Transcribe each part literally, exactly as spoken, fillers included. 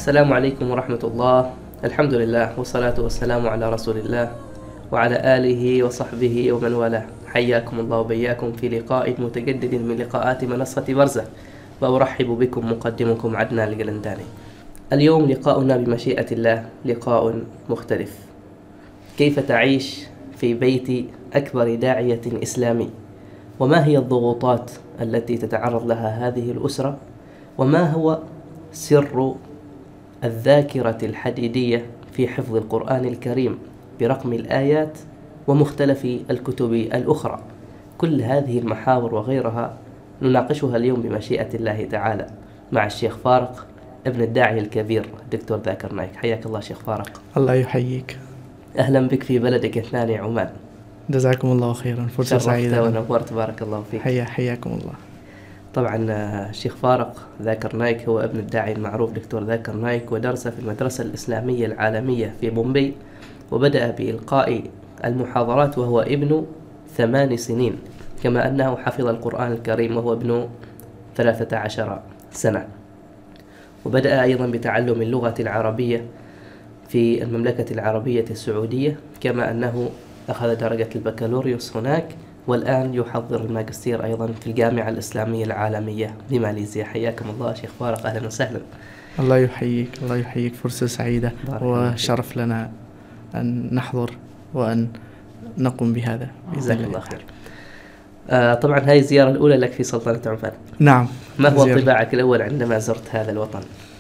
السلام عليكم ورحمة الله. الحمد لله والصلاة والسلام على رسول الله وعلى آله وصحبه ومن والاه. حياكم الله وبياكم في لقاء متجدد من لقاءات منصة برزة، وأرحب بكم مقدمكم عدنان القلنداني. اليوم لقاؤنا بمشيئة الله لقاء مختلف. كيف تعيش في بيت أكبر داعية إسلامي؟ وما هي الضغوطات التي تتعرض لها هذه الأسرة؟ وما هو سر الذاكرة الحديدية في حفظ القرآن الكريم برقم الآيات ومختلف الكتب الأخرى؟ كل هذه المحاور وغيرها نناقشها اليوم بمشيئة الله تعالى مع الشيخ فارق ابن الداعي الكبير الدكتور ذاكر نايك. حياك الله شيخ فارق. الله يحييك. أهلا بك في بلدك الثاني عمان. جزاكم الله خيرا، فرصة سعيدة. ونورت بارك الله فيك. حيا حياكم الله. طبعا الشيخ فارق ذاكر نايك هو ابن الداعي المعروف دكتور ذاكر نايك، ودرس في المدرسة الإسلامية العالمية في بومبي، وبدأ بإلقاء المحاضرات وهو ابن ثمان سنين، كما أنه حفظ القرآن الكريم وهو ابن ثلاثة عشر سنة. وبدأ أيضا بتعلم اللغة العربية في المملكة العربية السعودية، كما أنه أخذ درجة البكالوريوس هناك، والآن يحضر الماجستير أيضا في الجامعة الإسلامية العالمية بماليزيا. حياكم الله شيخ فارق، أهلا وسهلا. الله يحييك، الله يحييك، فرصة سعيدة وشرف لنا أن نحضر وأن نقوم بهذا. جزاك الله خير. آه طبعا هذه الزيارة الأولى لك في سلطنة عمان. نعم. ما هو انطباعك الأول عندما زرت هذا الوطن؟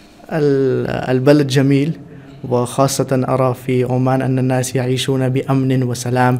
البلد جميل، وخاصة أرى في عمان أن الناس يعيشون بأمن وسلام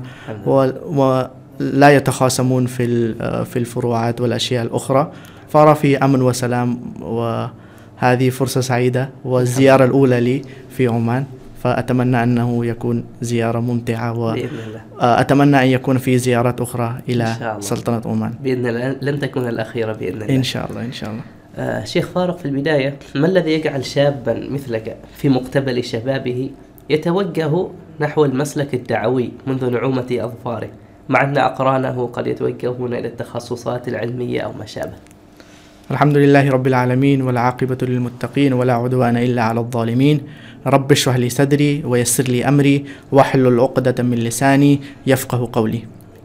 ولا يتخاصمون في في الفروعات والأشياء الأخرى، فأرى في أمن وسلام، وهذه فرصة سعيدة والزيارة الأولى لي في عمان، فأتمنى أنه يكون زيارة ممتعة، وأتمنى أن يكون في زيارات أخرى إلى سلطنة عمان بإذن الله. لن تكون الأخيرة بإذن الله إن شاء الله إن شاء الله. آه شيخ فارق، في البداية ما الذي يجعل شابا مثلك في مقتبل شبابه يتوجه نحو المسلك الدعوي منذ نعومة أظفاره، مع أن أقرانه قد يتوجهون إلى التخصصات العلمية أو ما شابه؟ الحمد لله رب العالمين، والعاقبة للمتقين، ولا عدوان إلا على الظالمين. رب اشرح لي صدري ويسر لي أمري واحلل عقدة من لساني يفقه قولي.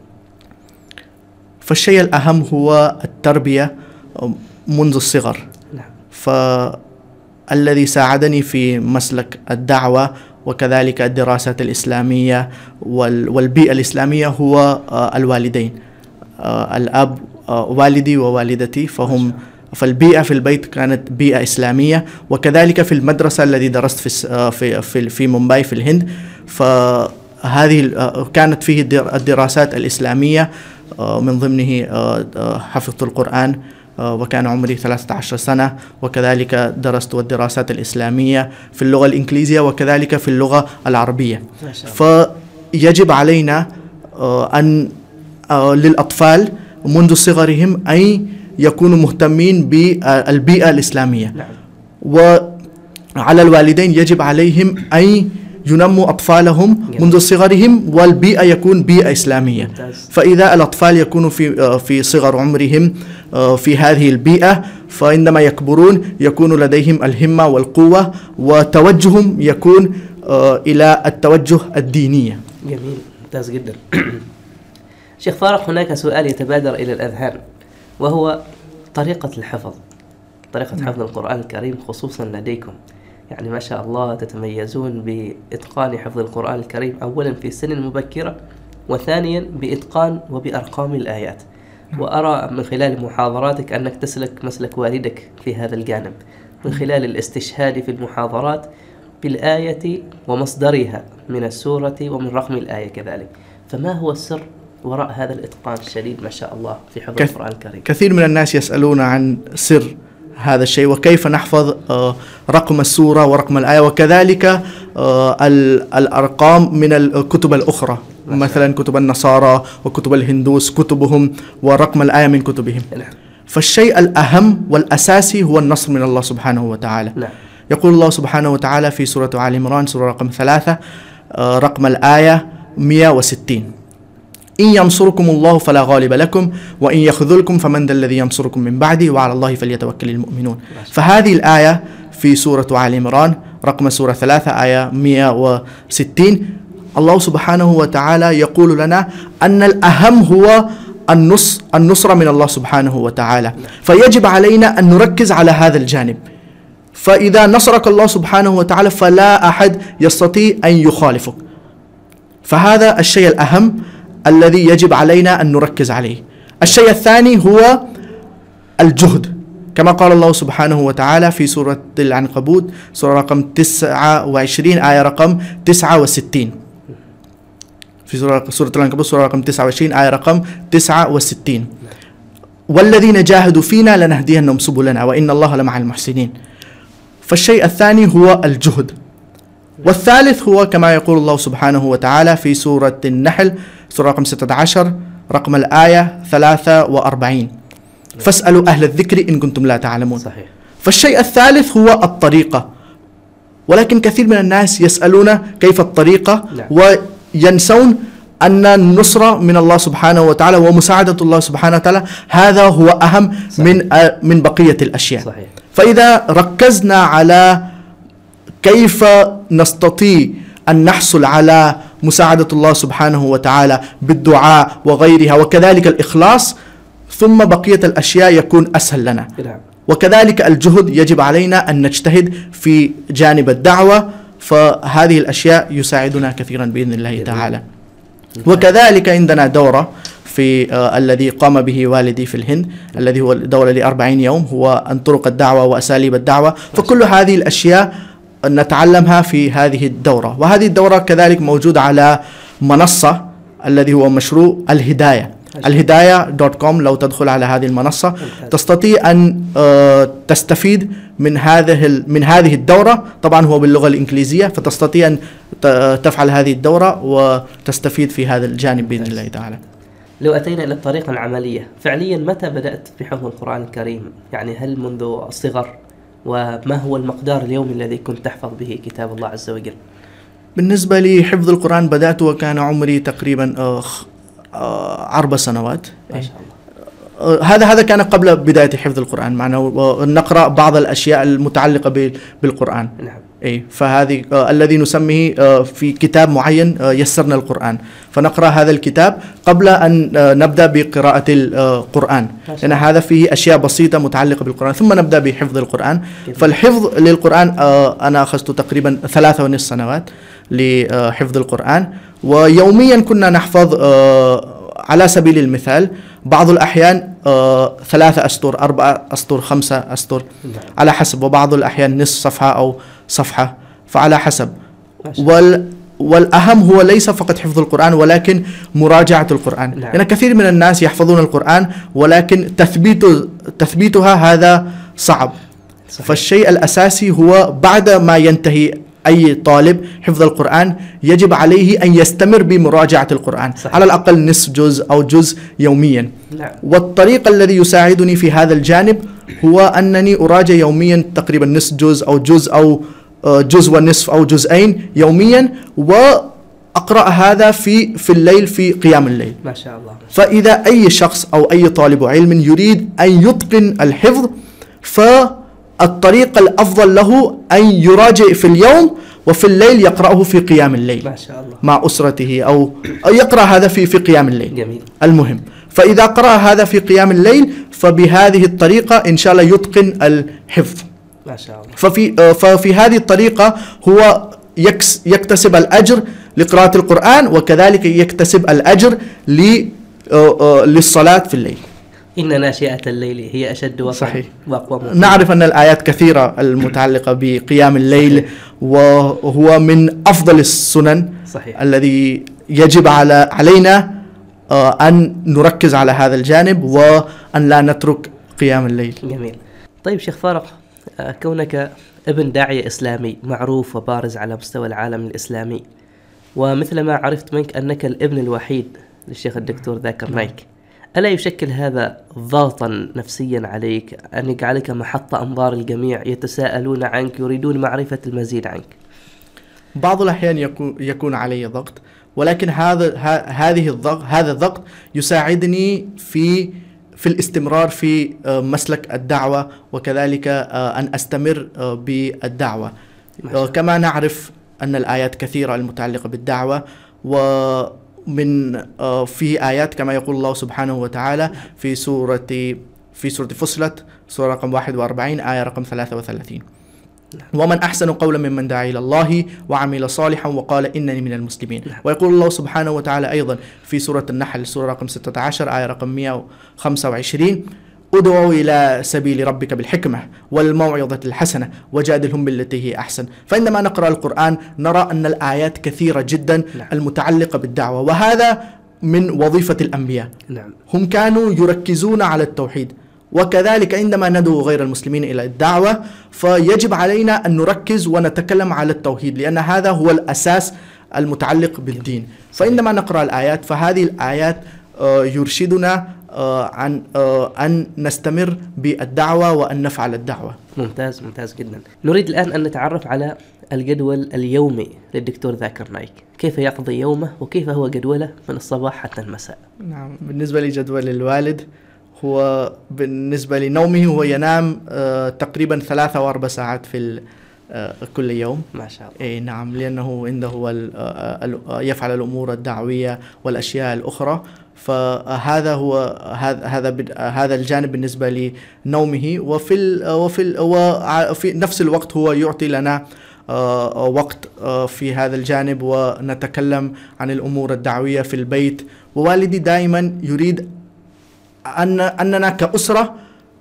فالشيء الأهم هو التربية منذ الصغر. فالذي ساعدني في مسلك الدعوة وكذلك الدراسات الإسلامية والبيئة الإسلامية هو الوالدين، الأب والدي ووالدتي، فهم فالبيئة في البيت كانت بيئة إسلامية، وكذلك في المدرسة الذي درست في في في, في مومباي في الهند، فهذه كانت فيه الدراسات الإسلامية، من ضمنه حفظت القرآن وكان عمري ثلاثة عشر سنة، وكذلك درست الدراسات الإسلامية في اللغة الإنجليزية وكذلك في اللغة العربية. فيجب علينا أن للأطفال منذ صغرهم أن يكونوا مهتمين بالبيئة الإسلامية، وعلى الوالدين يجب عليهم أن ينموا أطفالهم منذ صغرهم والبيئة يكون بيئة إسلامية. فإذا الأطفال يكونوا في في صغر عمرهم في هذه البيئة، فعندما يكبرون يكون لديهم الهمة والقوة، وتوجههم يكون إلى التوجه الدينية. جميل، ممتاز جدا. شيخ فارق، هناك سؤال يتبادر إلى الأذهان، وهو طريقة الحفظ، طريقة حفظ القرآن الكريم خصوصا لديكم. يعني ما شاء الله تتميزون بإتقان حفظ القرآن الكريم، أولا في سن مبكرة، وثانيا بإتقان وبأرقام الآيات. وأرى من خلال محاضراتك أنك تسلك مسلك والدك في هذا الجانب، من خلال الاستشهاد في المحاضرات بالآية ومصدرها من السورة ومن رقم الآية كذلك. فما هو السر وراء هذا الإتقان الشديد ما شاء الله في حفظ كث... القرآن الكريم؟ كثير من الناس يسألون عن سر هذا الشيء، وكيف نحفظ رقم السورة ورقم الآية، وكذلك الأرقام من الكتب الأخرى، مثلا كتب النصارى وكتب الهندوس كتبهم، ورقم الآية من كتبهم. فالشيء الأهم والأساسي هو النصر من الله سبحانه وتعالى. يقول الله سبحانه وتعالى في سورة آل عمران سورة رقم ثلاثة رقم الآية مئة وستين: إن ينصركم الله فلا غالب لكم وإن يخذلكم فمن ذا الذي ينصركم من بعده وعلى الله فليتوكل المؤمنون. فهذه الآية في سورة آل عمران رقم سورة ثلاثة آية مئة وستين. الله سبحانه وتعالى يقول لنا أن الأهم هو النص النصرة من الله سبحانه وتعالى، فيجب علينا أن نركز على هذا الجانب. فإذا نصرك الله سبحانه وتعالى فلا أحد يستطيع أن يخالفك، فهذا الشيء الأهم الذي يجب علينا أن نركز عليه. الشيء الثاني هو الجهد، كما قال الله سبحانه وتعالى في سورة العنكبوت سورة رقم تسعة وعشرين آية رقم تسعة وستين. في سورة سورة العنكبوت سورة رقم تسعة وعشرين آية رقم تسعة وستين: والذين جاهدوا فينا لنهدينهم سبلنا وإن الله لمع المحسنين. فالشيء الثاني هو الجهد. والثالث هو كما يقول الله سبحانه وتعالى في سورة النحل سورة رقم ستة عشر رقم الآية ثلاثة وأربعين: فاسألوا أهل الذكر إن كنتم لا تعلمون. صحيح. فالشيء الثالث هو الطريقة، ولكن كثير من الناس يسألون كيف الطريقة، نعم. وينسون أن النصرة من الله سبحانه وتعالى ومساعدة الله سبحانه وتعالى هذا هو أهم صحيح. من من بقية الأشياء. صحيح. فإذا ركزنا على كيف نستطيع أن نحصل على مساعدة الله سبحانه وتعالى بالدعاء وغيرها وكذلك الإخلاص، ثم بقية الأشياء يكون أسهل لنا. نعم. وكذلك الجهد يجب علينا أن نجتهد في جانب الدعوة، فهذه الأشياء يساعدنا كثيرا بإذن الله تعالى. وكذلك عندنا دورة في آه الذي قام به والدي في الهند، الذي هو دورة لأربعين يوم، هو عن طرق الدعوة وأساليب الدعوة. فكل هذه الأشياء نتعلمها في هذه الدورة. وهذه الدورة كذلك موجودة على منصة الذي هو مشروع الهداية الهداية دوت كوم. لو تدخل على هذه المنصة تستطيع أن آه تستفيد من هذه من هذه الدورة. طبعا هو باللغة الإنجليزية، فتستطيع أن تفعل هذه الدورة وتستفيد في هذا الجانب بإذن الله تعالى. لو أتينا إلى الطريقة العملية، فعليا متى بدأت في حفظ القرآن الكريم؟ يعني هل منذ الصغر؟ وما هو المقدار اليومي الذي كنت تحفظ به كتاب الله عز وجل؟ بالنسبة لي حفظ القرآن بدأت وكان عمري تقريبا آه آه أربع سنوات. ما شاء الله. هذا هذا كان قبل بداية حفظ القرآن، معنا نقرأ بعض الأشياء المتعلقة بالقرآن. نعم. أي فهذه آه الذي نسميه آه في كتاب معين آه يسرنا القرآن، فنقرأ هذا الكتاب قبل أن آه نبدأ بقراءة القرآن، لأن هذا فيه أشياء بسيطة متعلقة بالقرآن، ثم نبدأ بحفظ القرآن. فالحفظ للقرآن آه أنا أخذت تقريبا ثلاثة ونصف سنوات لحفظ القرآن، ويوميا كنا نحفظ آه على سبيل المثال بعض الأحيان آه ثلاثة أسطر، أربعة أسطر، خمسة أسطر على حسب، وبعض الأحيان نصف صفحة أو صفحة، فعلى حسب. وال والأهم هو ليس فقط حفظ القرآن ولكن مراجعة القرآن، لأن يعني كثير من الناس يحفظون القرآن ولكن تثبيت تثبيتها هذا صعب. صحيح. فالشيء الأساسي هو بعد ما ينتهي أي طالب حفظ القرآن يجب عليه أن يستمر بمراجعة القرآن. صحيح. على الأقل نصف جزء أو جزء يوميا. نعم. والطريق الذي يساعدني في هذا الجانب هو أنني أراجع يوميا تقريبا نصف جزء أو جزء أو جزء ونصف أو جزئين يوميا، وأقرأ هذا في في الليل في قيام الليل. ما شاء الله. فإذا أي شخص أو أي طالب علم يريد أن يتقن الحفظ، ف الطريقة الأفضل له أن يراجع في اليوم وفي الليل يقرأه في قيام الليل. ما شاء الله. مع أسرته أو يقرأ هذا في في قيام الليل. جميل. المهم، فإذا قرأ هذا في قيام الليل فبهذه الطريقة إن شاء الله يتقن الحفظ. ما شاء الله. ففي ففي هذه الطريقة هو يكتسب الأجر لقراءة القرآن، وكذلك يكتسب الأجر للصلاة في الليل. إن ناشئة الليل هي أشد وطئا وأقوى. نعرف أن الآيات كثيرة المتعلقة بقيام الليل. صحيح. وهو من أفضل السنن. صحيح. الذي يجب على علينا أن نركز على هذا الجانب وأن لا نترك قيام الليل. جميل. طيب شيخ فارق، كونك ابن داعية إسلامي معروف وبارز على مستوى العالم الإسلامي، ومثل ما عرفت منك أنك الابن الوحيد للشيخ الدكتور ذاكر نايك، ألا يشكل هذا ضغطا نفسيا عليك أن يجعلك محط أنظار الجميع يتساءلون عنك يريدون معرفة المزيد عنك؟ بعض الأحيان يكون يكون علي ضغط، ولكن هذا هذه الضغط هذا الضغط يساعدني في في الاستمرار في مسلك الدعوة، وكذلك أن أستمر بالدعوة. كما نعرف أن الآيات كثيرة المتعلقة بالدعوة، ومن في آيات كما يقول الله سبحانه وتعالى في سورة في سورة فصلت، سورة رقم واحد وأربعين آية رقم ثلاثة وثلاثين: ومن أحسن قولا ممن دعا إلى الله وعمل صالحا وقال إنني من المسلمين. ويقول الله سبحانه وتعالى أيضا في سورة النحل، سورة رقم ستة عشر آية رقم مئة وخمسة وعشرين: ادعوا إلى سبيل ربك بالحكمة والموعظة الحسنة وجادلهم بالتي هي أحسن. فعندما نقرأ القرآن نرى أن الآيات كثيرة جدا المتعلقة بالدعوة، وهذا من وظيفة الأنبياء. هم كانوا يركزون على التوحيد، وكذلك عندما ندعو غير المسلمين إلى الدعوة فيجب علينا أن نركز ونتكلم على التوحيد، لأن هذا هو الأساس المتعلق بالدين. فعندما نقرأ الآيات فهذه الآيات يرشدنا عن أن نستمر بالدعوة وأن نفعل الدعوة. ممتاز ممتاز جدا. نريد الآن أن نتعرف على الجدول اليومي للدكتور ذاكر نايك، كيف يقضي يومه وكيف هو جدوله من الصباح حتى المساء؟ نعم، بالنسبة لجدول الوالد هو بالنسبة لنومه هو ينام آه تقريبا ثلاثة وأربع ساعات في آه كل يوم. ما شاء الله. إيه نعم، لأنه عنده آه يفعل الأمور الدعوية والأشياء الأخرى، فهذا هو هذا هذا هذا الجانب بالنسبة لنومه. وفي ال وفي ال وفي نفس الوقت هو يعطي لنا آه وقت آه في هذا الجانب، ونتكلم عن الأمور الدعوية في البيت. ووالدي دائما يريد أن أننا كأسرة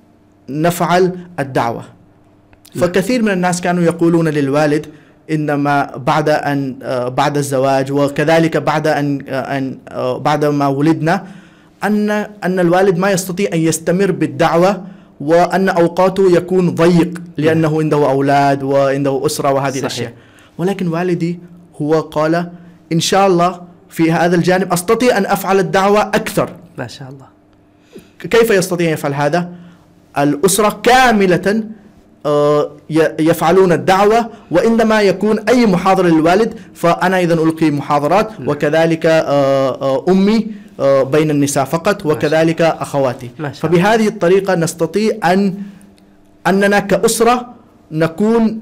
نفعل الدعوة. فكثير من الناس كانوا يقولون للوالد إنما بعد أن بعد الزواج وكذلك بعد أن أن بعد ما ولدنا أن أن الوالد ما يستطيع أن يستمر بالدعوة، وأن أوقاته يكون ضيق لأنه عنده أولاد وعنده أسرة وهذه صحيح. الأشياء. ولكن والدي هو قال إن شاء الله في هذا الجانب أستطيع أن أفعل الدعوة أكثر. ما شاء الله. كيف يستطيع أن يفعل هذا؟ الأسرة كاملة يفعلون الدعوة، وعندما يكون أي محاضرة للوالد فأنا إذن ألقي محاضرات، وكذلك أمي بين النساء فقط، وكذلك أخواتي. فبهذه الطريقة نستطيع أن أننا كأسرة نكون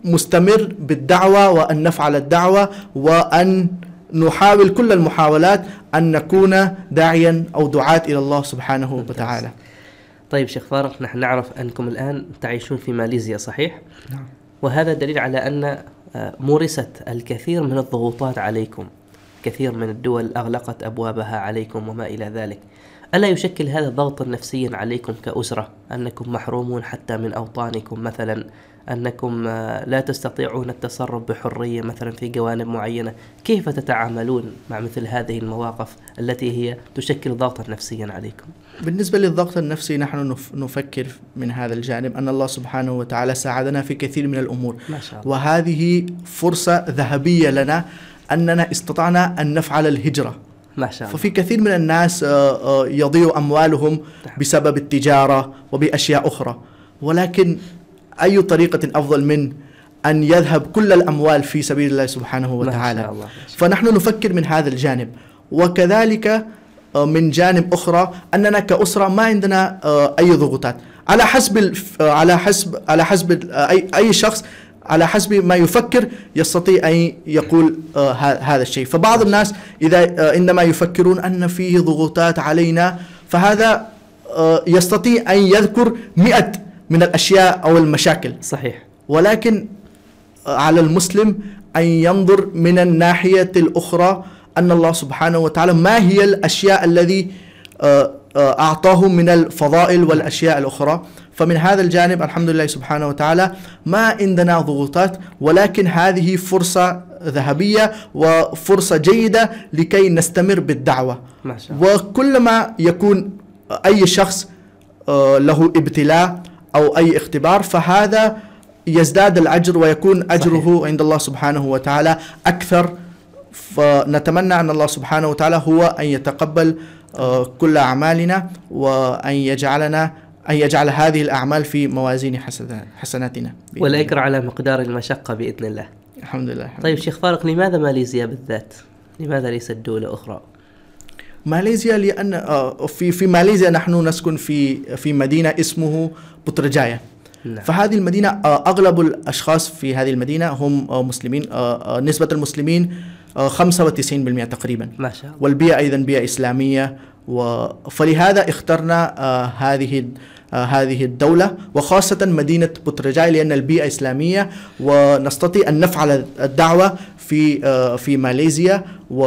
مستمر بالدعوة وأن نفعل الدعوة، وأن نحاول كل المحاولات أن نكون داعيا أو دعاة إلى الله سبحانه وتعالى. طيب شيخ فارق، نحن نعرف أنكم الآن تعيشون في ماليزيا صحيح؟ نعم. وهذا دليل على أن مورست الكثير من الضغوطات عليكم، كثير من الدول أغلقت أبوابها عليكم وما إلى ذلك. ألا يشكل هذا ضغطا نفسيا عليكم كأسرة، أنكم محرومون حتى من أوطانكم مثلا، أنكم لا تستطيعون التصرف بحرية مثلا في جوانب معينة؟ كيف تتعاملون مع مثل هذه المواقف التي هي تشكل ضغطا نفسيا عليكم؟ بالنسبة للضغط النفسي نحن نفكر من هذا الجانب أن الله سبحانه وتعالى ساعدنا في كثير من الأمور، ما شاء الله. وهذه فرصة ذهبية لنا أننا استطعنا أن نفعل الهجرة. ما شاء الله. ففي كثير من الناس يضيع أموالهم بسبب التجارة وبأشياء أخرى، ولكن أي طريقة أفضل من أن يذهب كل الأموال في سبيل الله سبحانه وتعالى؟ ما شاء الله. فنحن نفكر من هذا الجانب. وكذلك من جانب أخرى أننا كأسرة ما عندنا أي ضغوطات، على حسب على حسب على حسب أي أي شخص على حسب ما يفكر يستطيع أن يقول آه هذا الشيء. فبعض الناس إذا آه عندما يفكرون أن فيه ضغوطات علينا فهذا آه يستطيع أن يذكر مئة من الأشياء أو المشاكل صحيح، ولكن آه على المسلم أن ينظر من الناحية الأخرى أن الله سبحانه وتعالى ما هي الأشياء الذي آه أعطاه من الفضائل والأشياء الأخرى. فمن هذا الجانب الحمد لله سبحانه وتعالى ما عندنا ضغوطات، ولكن هذه فرصة ذهبية وفرصة جيدة لكي نستمر بالدعوة. ما شاء الله. وكلما يكون أي شخص له ابتلاء أو أي اختبار فهذا يزداد الأجر ويكون أجره صحيح. عند الله سبحانه وتعالى أكثر. فنتمنى أن الله سبحانه وتعالى هو أن يتقبل كل أعمالنا، وأن يجعلنا أن يجعل هذه الأعمال في موازين حسناتنا، والأجر على مقدار المشقة بإذن الله. الحمد لله. الحمد طيب شيخ فارق، لماذا ماليزيا بالذات؟ لماذا ليست دولة أخرى؟ ماليزيا لأن آه، في في ماليزيا نحن نسكن في في مدينة اسمه بوترجايا. نعم. فهذه المدينة آه، أغلب الأشخاص في هذه المدينة هم آه، مسلمين. آه، آه، نسبة المسلمين آه، خمسة وتسعين بالمئة تقريبا، ما شاء الله. والبيئة أيضا بيئة إسلامية، و- فلهذا اخترنا آه، هذه آه، هذه الدولة وخاصة مدينة بوترجاي لأن البيئة إسلامية ونستطيع أن نفعل الدعوة في آه، في ماليزيا، و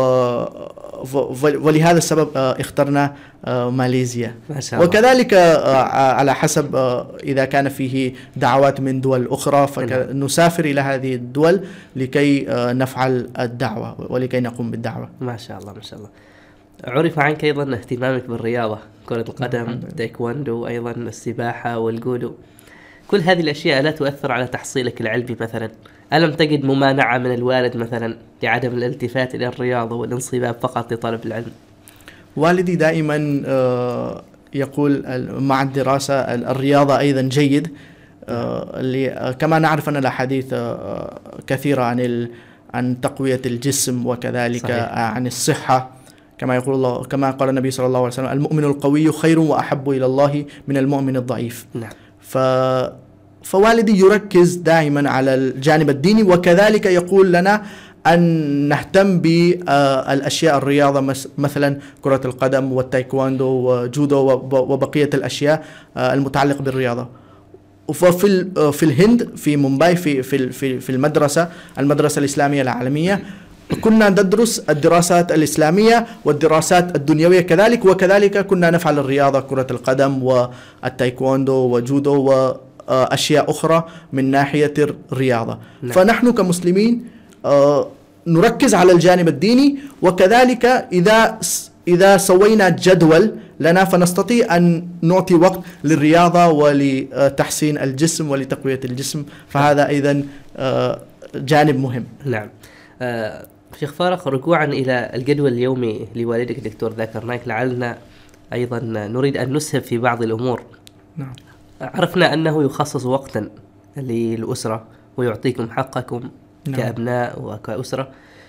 ف- ولهذا السبب آه، اخترنا آه، ماليزيا. ما شاء الله. وكذلك آه، على حسب آه، إذا كان فيه دعوات من دول أخرى نعم. فنسافر إلى هذه الدول لكي آه، نفعل الدعوة ولكي نقوم بالدعوة. ما شاء الله ما شاء الله. عرف عنك أيضا اهتمامك بالرياضة، كرة القدم، تايكوندو، أيضا السباحة والجودو. كل هذه الأشياء لا تؤثر على تحصيلك العلمي مثلا؟ ألم تجد ممانعة من الوالد مثلا لعدم الالتفات إلى الرياضة والانصباب فقط لطلب العلم؟ والدي دائما آه، يقول ال- مع الدراسة ال- الرياضة أيضا جيد. آه، اللي- آه، كما نعرف أن الأحاديث آه، كثيرة عن ال- عن تقوية الجسم وكذلك صحيح. آه، عن الصحة، كما يقول الله كما قال النبي صلى الله عليه وسلم: المؤمن القوي خير وأحب إلى الله من المؤمن الضعيف. نعم. ف فوالدي يركز دائما على الجانب الديني، وكذلك يقول لنا أن نهتم بالأشياء الرياضة مس- مثلا كرة القدم والتايكواندو وجودو وب- وبقية الأشياء آه، المتعلقة بالرياضة. وفي ال- آه، في الهند في مومباي في في في في المدرسة المدرسة الإسلامية العالمية كنا ندرس الدراسات الإسلامية والدراسات الدنيوية كذلك، وكذلك كنا نفعل الرياضة كرة القدم والتايكواندو وجودو وأشياء أخرى من ناحية الرياضة. نعم. فنحن كمسلمين آه، نركز على الجانب الديني، وكذلك إذا س- إذا سوينا جدول لنا فنستطيع أن نعطي وقت للرياضة ولتحسين الجسم ولتقوية الجسم، فهذا أيضا آه، جانب مهم. نعم. آه، شيخ فارق، رجوعا إلى الجدول اليومي لوالدك دكتور ذاكر نايك، لعلنا أيضا نريد أن نسهب في بعض الأمور. نعم. عرفنا أنه يخصص وقتا للأسرة ويعطيكم حقكم نعم. كأبناء وكأسرة،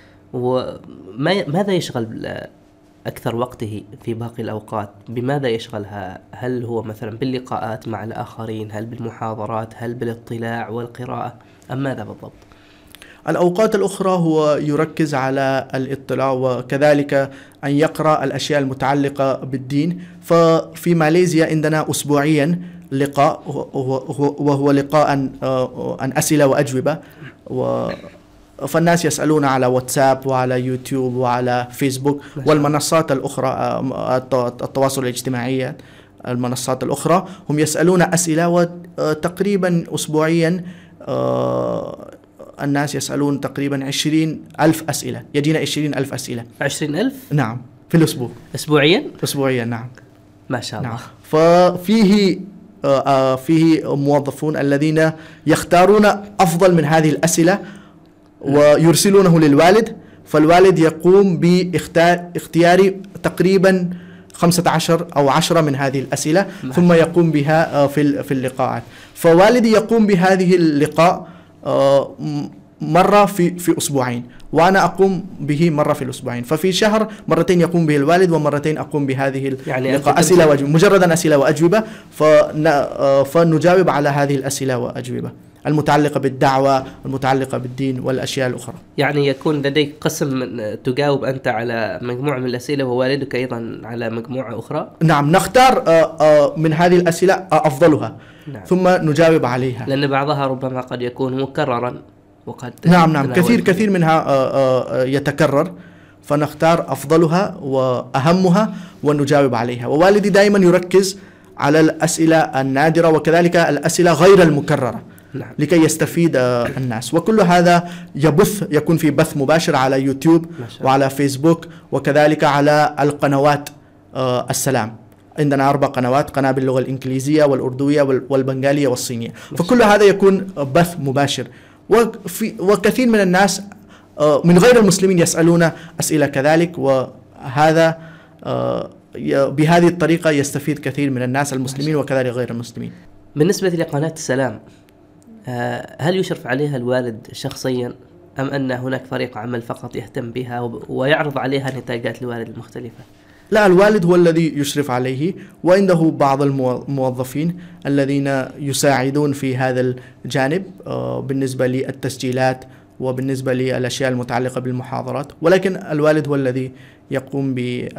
وماذا يشغل أكثر وقته في باقي الأوقات؟ بماذا يشغلها؟ هل هو مثلا باللقاءات مع الآخرين؟ هل بالمحاضرات؟ هل بالاطلاع والقراءة؟ أم ماذا بالضبط؟ الأوقات الأخرى هو يركز على الاطلاع وكذلك أن يقرأ الأشياء المتعلقة بالدين. ففي ماليزيا عندنا أسبوعيا لقاء وهو وهو لقاء آه، عن أسئلة وأجوبة، و فالناس يسألون على واتساب وعلى يوتيوب وعلى فيسبوك والمنصات الأخرى آه، الت- التواصل الاجتماعي المنصات الأخرى، هم يسألون أسئلة وتقريبا أسبوعيا آه، الناس يسألون تقريبا عشرين ألف أسئلة، يجينا عشرين ألف أسئلة. عشرين ألف نعم، في الأسبوع أسبوعيا؟ أسبوعيا. نعم. ما شاء الله. نعم. ففيه آه، آه، فيه موظفون الذين يختارون أفضل من هذه الأسئلة ويرسلونه للوالد، فالوالد يقوم باختيار تقريبا خمسة عشر أو عشرة من هذه الأسئلة ثم يقوم بها آه، في ال- في اللقاءات. فوالدي يقوم بهذه اللقاء آه، م- مرة في في أسبوعين، وأنا أقوم به مرة في الأسبوعين. ففي شهر مرتين يقوم به الوالد ومرتين أقوم بهذه يعني اللقاء أنت أسئلة تمسك- وأجوبة، مجردا أسئلة وأجوبة، فن- آه، فنجاوب على هذه الأسئلة وأجوبة المتعلقة بالدعوة المتعلقة بالدين والأشياء الأخرى. يعني يكون لديك قسم من- تجاوب أنت على مجموعة من الأسئلة ووالدك أيضا على مجموعة أخرى؟ نعم، نختار آه، آه، من هذه الأسئلة آه، أفضلها. نعم. ثم نجاوب عليها. لأن بعضها ربما قد يكون مكررا وقد نعم نعم تناول- كثير كثير منها آه، آه، يتكرر، فنختار أفضلها وأهمها ونجاوب عليها. ووالدي دائما يركز على الأسئلة النادرة وكذلك الأسئلة غير المكررة نعم. لكي يستفيد آه، الناس. وكل هذا يبث يكون في بث مباشر على يوتيوب ما شاء الله. وعلى فيسبوك وكذلك على القنوات آه، السلام. عندنا أربع قنوات: قناة باللغة الإنجليزية والأردوية وال- والبنغالية والصينية. فكل هذا يكون بث مباشر، وفي وكثير من الناس آه، من غير المسلمين يسألون أسئلة كذلك، وهذا آه، ي- بهذه الطريقة يستفيد كثير من الناس المسلمين وكذلك غير المسلمين. بالنسبة لقناة السلام، آه، هل يشرف عليها الوالد شخصيا أم أن هناك فريق عمل فقط يهتم بها وب- ويعرض عليها نتاجات الوالد المختلفة؟ لا، الوالد هو الذي يشرف عليه، وعنده بعض الموظفين الذين يساعدون في هذا الجانب بالنسبة للتسجيلات وبالنسبة للأشياء المتعلقة بالمحاضرات، ولكن الوالد هو الذي يقوم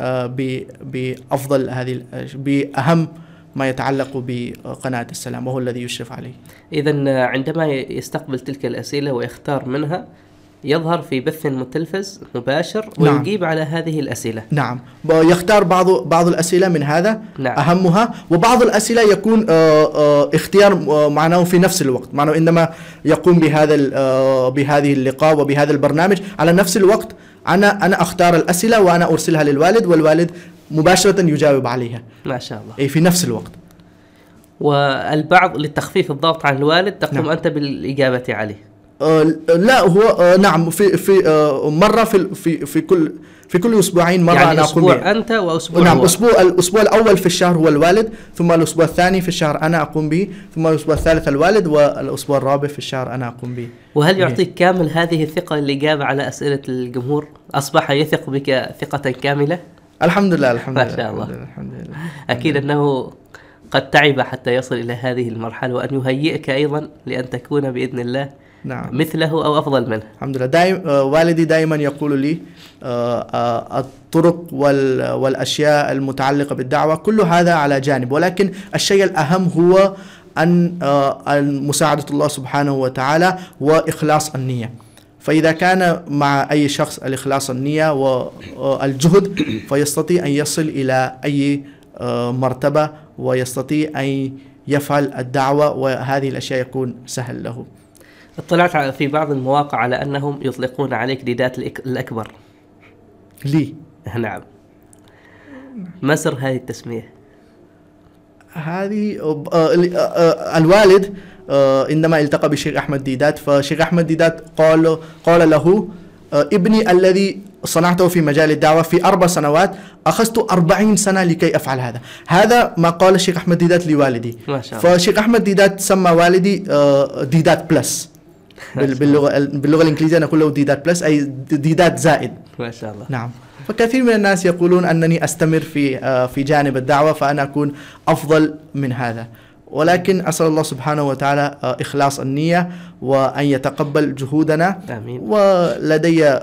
بأفضل هذه بأهم ما يتعلق بقناة السلام، وهو الذي يشرف عليه. إذن عندما يستقبل تلك الأسئلة ويختار منها يظهر في بث متلفز مباشر ويجيب نعم. على هذه الأسئلة. نعم، يختار بعض بعض الأسئلة من هذا نعم. أهمها، وبعض الأسئلة يكون اختيار معناه في نفس الوقت، معناه عندما يقوم بهذا بهذه اللقاء وبهذا البرنامج على نفس الوقت أنا أنا أختار الأسئلة وأنا أرسلها للوالد، والوالد مباشرة يجاوب عليها. ما شاء الله. أي في نفس الوقت. والبعض لتخفيف الضغط عن الوالد تقوم نعم. أنت بالإجابة عليه. آه لا هو آه نعم في في آه مرة في في في كل في كل أسبوعين مرة يعني أنا أقوم أسبوع أنت وأسبوع نعم هو. أسبوع الأسبوع الأول في الشهر هو الوالد، ثم الأسبوع الثاني في الشهر أنا أقوم به، ثم الأسبوع الثالث الوالد، والأسبوع الرابع في الشهر أنا أقوم به. وهل يعطيك كامل هذه الثقة الإجابة على أسئلة الجمهور؟ أصبح يثق بك ثقة كاملة؟ الحمد لله الحمد لله ما شاء الله. الحمد لله. أكيد أنه قد تعب حتى يصل إلى هذه المرحلة، وأن يهيئك أيضا لأن تكون بإذن الله نعم. مثله أو أفضل منه. الحمد لله. دائم آه والدي دائما يقول لي آه آه الطرق وال والأشياء المتعلقة بالدعوة كل هذا على جانب، ولكن الشيء الأهم هو أن آه مساعدة الله سبحانه وتعالى وإخلاص النية. فإذا كان مع أي شخص الإخلاص النية والجهد فيستطيع أن يصل إلى أي آه مرتبة، ويستطيع أن يفعل الدعوة، وهذه الأشياء يكون سهل له. اطلعت في بعض المواقع على أنهم يطلقون عليك ديدات الأكبر. لي؟ نعم. ما سر هذه التسمية؟ هذه الوالد عندما التقى بالشيخ أحمد ديدات، فالشيخ أحمد ديدات قال قال له ابني الذي صنعته في مجال الدعوة في أربع سنوات أخذت أربعين سنة لكي أفعل هذا. هذا ما قال الشيخ أحمد ديدات لوالدي. ما شاء الله. فالشيخ أحمد ديدات سمى والدي ديدات بلس. باللغة باللغة الإنجليزية نقول له ديدات بلس، أي ديدات زائد. ما شاء الله. نعم. فكثير من الناس يقولون أنني أستمر في في جانب الدعوة فأنا أكون أفضل من هذا، ولكن أسأل الله سبحانه وتعالى إخلاص النية وأن يتقبل جهودنا. آمين. ولدي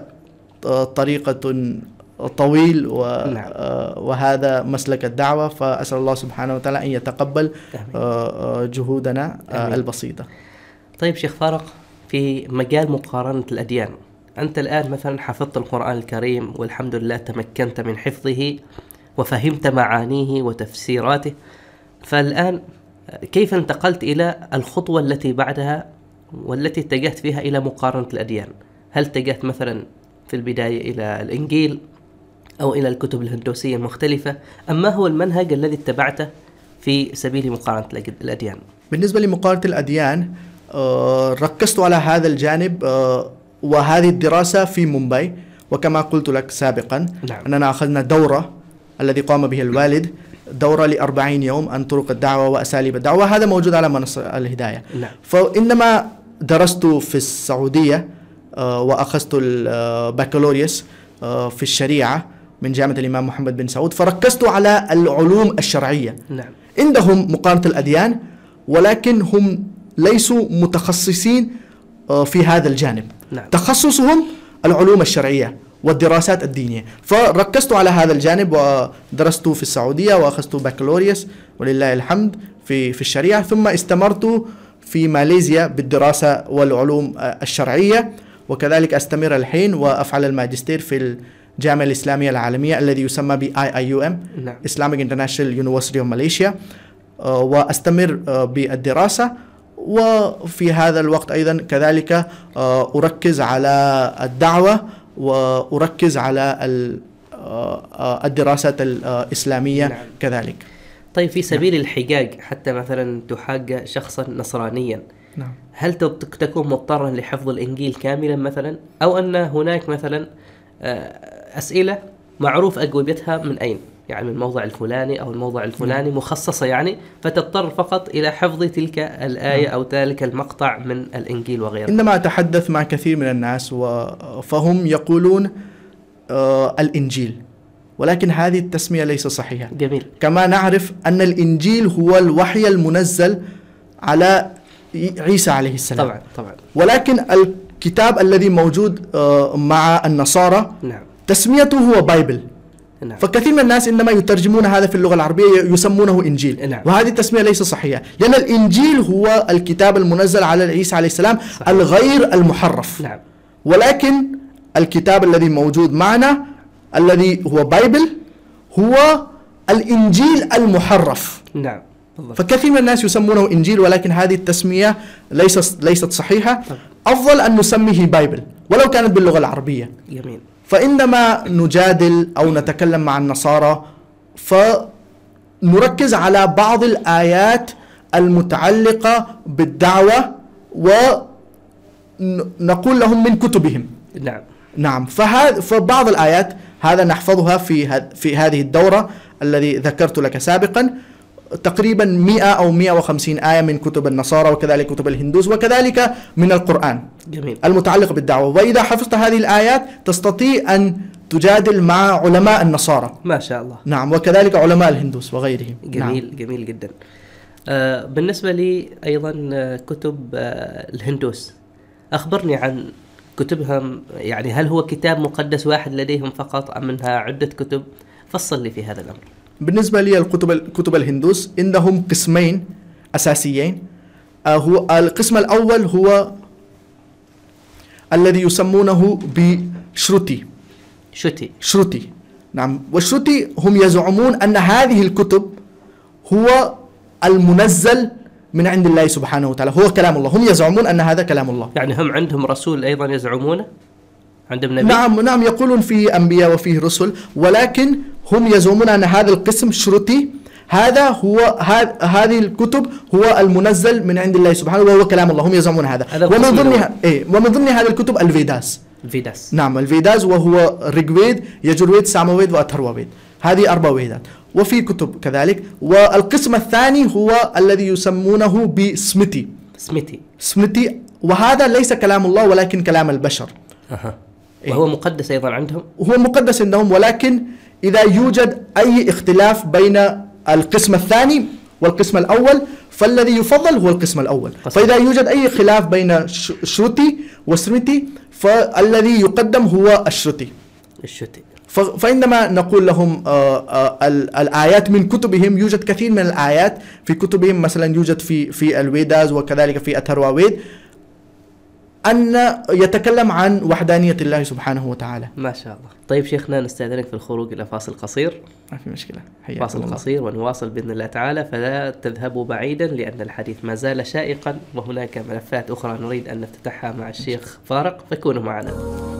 طريقة طويل و... نعم. وهذا مسلك الدعوة، فأسأل الله سبحانه وتعالى أن يتقبل آمين. جهودنا آمين. البسيطة. طيب شيخ فارق، في مجال مقارنة الأديان، أنت الآن مثلا حفظت القرآن الكريم والحمد لله تمكنت من حفظه وفهمت معانيه وتفسيراته، فالآن كيف انتقلت إلى الخطوة التي بعدها والتي اتجهت فيها إلى مقارنة الأديان؟ هل اتجهت مثلا في البداية إلى الإنجيل أو إلى الكتب الهندوسية المختلفة، أم ما هو المنهج الذي اتبعته في سبيل مقارنة الأديان؟ بالنسبة لمقارنة الأديان ركزت على هذا الجانب، وهذه الدراسة في مومباي، وكما قلت لك سابقا نعم. أننا أخذنا دورة الذي قام به الوالد، دورة لأربعين يوم عن طرق الدعوة وأساليب الدعوة، هذا موجود على منصة الهداية. نعم. فإنما درست في السعودية وأخذت البكالوريوس في الشريعة من جامعة الإمام محمد بن سعود، فركزت على العلوم الشرعية. نعم. عندهم مقارنة الأديان، ولكن هم ليسوا متخصصين في هذا الجانب. نعم. تخصصهم العلوم الشرعية والدراسات الدينية، فركزت على هذا الجانب ودرست في السعودية وأخذت بكالوريوس ولله الحمد في في الشريعة، ثم استمرت في ماليزيا بالدراسة والعلوم الشرعية، وكذلك أستمر الحين وأفعل الماجستير في الجامعة الإسلامية العالمية الذي يسمى ب آي آي يو إم نعم. Islamic International University of Malaysia، وأستمر بالدراسة. وفي هذا الوقت أيضا كذلك أركز على الدعوة وأركز على الدراسات الإسلامية. نعم. كذلك. طيب في سبيل الحجاج، حتى مثلا تحاج شخصا نصرانيا، نعم. هل تكون مضطرا لحفظ الإنجيل كاملا مثلا، أو أن هناك مثلا أسئلة معروف أجوبتها من أين، يعني من الموضع الفلاني أو الموضع الفلاني مخصصة يعني، فتضطر فقط إلى حفظ تلك الآية أو ذلك المقطع من الإنجيل وغيره؟ عندما أتحدث مع كثير من الناس فهم يقولون آه الإنجيل، ولكن هذه التسمية ليست صحيحة. جميل. كما نعرف أن الإنجيل هو الوحي المنزل على عيسى عليه السلام. طبعا طبعا. ولكن الكتاب الذي موجود مع النصارى نعم. تسميته هو بايبل. نعم. فكثير من الناس إنما يترجمون هذا في اللغة العربية يسمونه إنجيل. نعم. وهذه التسمية ليست صحيحة، لأن الإنجيل هو الكتاب المنزل على عيسى عليه السلام. صحيح. الغير المحرف. نعم. ولكن الكتاب الذي موجود معنا الذي هو بايبل هو الإنجيل المحرف. نعم بالضبط. فكثير من الناس يسمونه إنجيل، ولكن هذه التسمية ليست ليست صحيحة. أفضل أن نسميه بايبل ولو كانت باللغة العربية. جميل. فإنما نجادل أو نتكلم مع النصارى فنركز على بعض الآيات المتعلقة بالدعوة ونقول لهم من كتبهم. نعم. نعم. فهذا فبعض الآيات هذا نحفظها في في هذه الدورة الذي ذكرت لك سابقا، تقريبا مئة أو مئة وخمسين آية من كتب النصارى وكذلك كتب الهندوس وكذلك من القرآن. جميل. المتعلق بالدعوة. وإذا حفظت هذه الآيات تستطيع أن تجادل مع علماء النصارى. ما شاء الله. نعم. وكذلك علماء الهندوس وغيرهم. جميل. نعم. جميل جدا. آه بالنسبة لي أيضا كتب آه الهندوس، أخبرني عن كتبهم، يعني هل هو كتاب مقدس واحد لديهم فقط أم منها عدة كتب؟ فصل لي في هذا الأمر. بالنسبة لي الكتب كتب الهندوس عندهم قسمين أساسيين. آه هو القسم الأول هو الذي يسمونه بشروتي. شروتي. شروتي. نعم. والشروتي هم يزعمون أن هذه الكتب هو المنزل من عند الله سبحانه وتعالى، هو كلام الله. هم يزعمون أن هذا كلام الله. يعني هم عندهم رسول أيضا يزعمونه؟ عندهم نبي؟ نعم نعم يقولون فيه أنبياء وفيه رسل، ولكن هم يزعمون أن هذا القسم شروطي هذا هو هذه الكتب هو المنزل من عند الله سبحانه وهو كلام الله. هم يزعمون هذا. ومن ضمنها إيه ومن ضمن هذه الكتب الفيداس. الفيداس. نعم الفيداس، وهو ريغويد يجورويد سامويد وأثرويد، هذه أربع ويدات. وفي كتب كذلك. والقسم الثاني هو الذي يسمونه بسميتي. سميتي. سميتي، وهذا ليس كلام الله ولكن كلام البشر. أه. وهو مقدس أيضا عندهم؟ هو مقدس عندهم، ولكن إذا يوجد أي اختلاف بين القسم الثاني والقسم الأول فالذي يفضل هو القسم الأول. قصد. فإذا يوجد أي خلاف بين شروتي وسميتي فالذي يقدم هو الشروتي. الشروتي. فعندما نقول لهم آآ آآ الآيات من كتبهم، يوجد كثير من الآيات في كتبهم، مثلا يوجد في في الويداز وكذلك في أثرويد أن يتكلم عن وحدانية الله سبحانه وتعالى. ما شاء الله. طيب شيخنا نستأذنك في الخروج إلى فاصل قصير. ما في مشكلة. فاصل قصير ونواصل بإذن الله تعالى، فلا تذهبوا بعيدا لأن الحديث ما زال شائقا وهناك ملفات أخرى نريد أن نفتتحها مع الشيخ فارق، فكونوا معنا.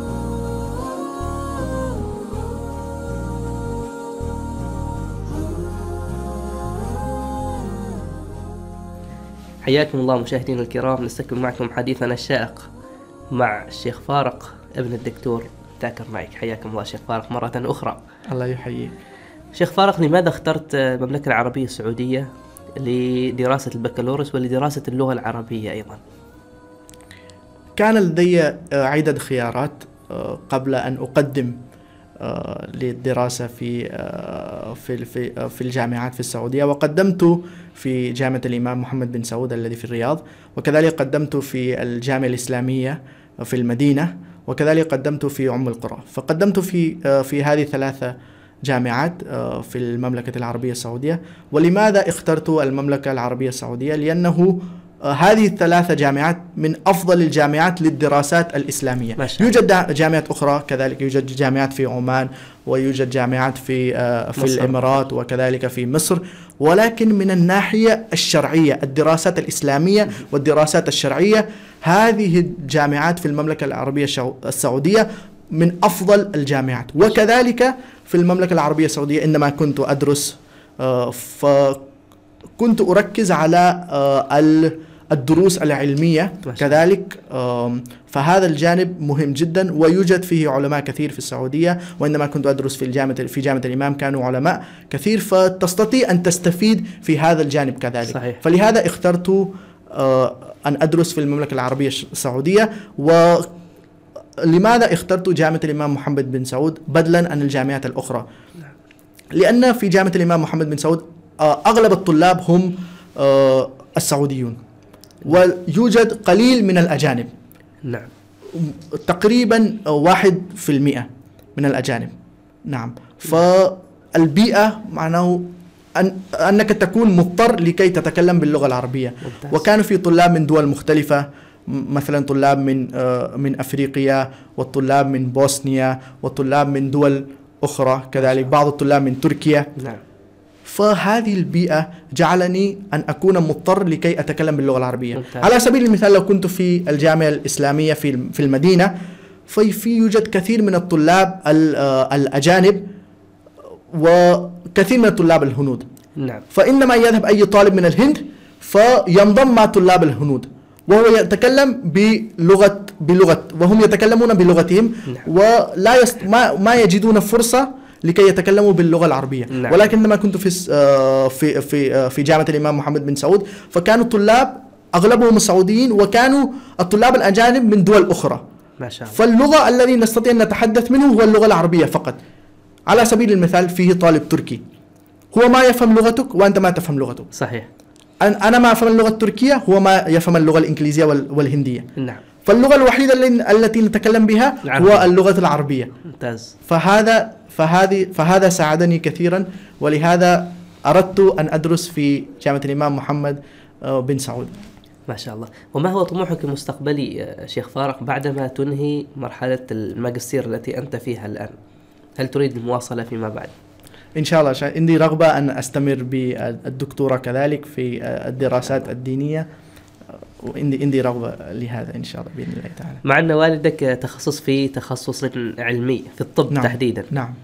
حياكم الله مشاهدينا الكرام، نستكمل معكم حديثنا الشائق مع الشيخ فارق ابن الدكتور ذاكر نايك. حياكم الله شيخ فارق مرة أخرى. الله يحييك. شيخ فارق، لماذا اخترت المملكة العربية السعودية لدراسة البكالوريوس ولدراسة اللغة العربية أيضا؟ كان لدي عدة خيارات قبل أن أقدم للدراسة في في في في الجامعات في السعودية، وقدمت في جامعة الإمام محمد بن سعود الذي في الرياض، وكذلك قدمت في الجامعة الإسلامية في المدينة، وكذلك قدمت في أم القرى. فقدمت في في هذه الثلاثة جامعات في المملكة العربية السعودية. ولماذا اخترت المملكة العربية السعودية؟ لأنه هذه الثلاثة جامعات من أفضل الجامعات للدراسات الإسلامية. يوجد جامعات أخرى كذلك، يوجد جامعات في عمان ويوجد جامعات في في مصر. الإمارات وكذلك في مصر، ولكن من الناحية الشرعية الدراسات الإسلامية والدراسات الشرعية هذه الجامعات في المملكة العربية السعودية من أفضل الجامعات. وكذلك في المملكة العربية السعودية عندما كنت أدرس فكنت أركز على الدروس العلمية كذلك، فهذا الجانب مهم جدا ويوجد فيه علماء كثير في السعودية. وعندما كنت أدرس في الجامعة في جامعة الإمام كانوا علماء كثير، فتستطيع أن تستفيد في هذا الجانب كذلك. صحيح. فلهذا اخترت أن أدرس في المملكة العربية السعودية. و لماذا اخترت جامعة الإمام محمد بن سعود بدلا عن الجامعات الأخرى؟ لأن في جامعة الإمام محمد بن سعود أغلب الطلاب هم السعوديون، ويوجد قليل من الأجانب. نعم. تقريبا واحد في المئة من الأجانب. نعم. فالبيئة معناه أن أنك تكون مضطر لكي تتكلم باللغة العربية. ممتاز. وكان في طلاب من دول مختلفة، مثلا طلاب من من أفريقيا، والطلاب من بوسنيا، والطلاب من دول أخرى كذلك، بعض الطلاب من تركيا. نعم. فهذه البيئة جعلني أن أكون مضطر لكي أتكلم باللغة العربية. ممتاز. على سبيل المثال لو كنت في الجامعة الإسلامية في في المدينة، في يوجد كثير من الطلاب الأجانب وكثير من الطلاب الهنود. نعم. فإنما يذهب أي طالب من الهند فينضم مع طلاب الهنود، وهو يتكلم بلغة بلغة وهم يتكلمون بلغتهم. نعم. ولا يست ما, ما يجدون فرصة لكي يتكلموا باللغة العربية. نعم. ولكن لما كنت في في في في جامعة الإمام محمد بن سعود، فكانوا الطلاب أغلبهم السعوديين، وكانوا الطلاب الأجانب من دول أخرى. ما شاء الله. فاللغة الذي نستطيع أن نتحدث منه هو اللغة العربية فقط. على سبيل المثال فيه طالب تركي، هو ما يفهم لغتك وأنت ما تفهم لغته. صحيح. أنا ما أفهم اللغة التركية، هو ما يفهم اللغة الإنجليزية والهندية. نعم. فاللغة الوحيدة التي نتكلم بها العربية. هو اللغة العربية. ممتاز. فهذا فهذه فهذا ساعدني كثيرا، ولهذا أردت أن أدرس في جامعة الإمام محمد بن سعود. ما شاء الله. وما هو طموحك المستقبلي شيخ فارق بعدما تنهي مرحلة الماجستير التي أنت فيها الآن؟ هل تريد المواصلة فيما بعد؟ إن شاء الله عندي رغبة أن أستمر بالدكتوراه كذلك في الدراسات الدينية، وعندي عندي رغبة لهذا إن شاء الله بإذن الله تعالى. مع أن والدك تخصص في تخصص علمي في الطب. نعم. تحديدا. نعم.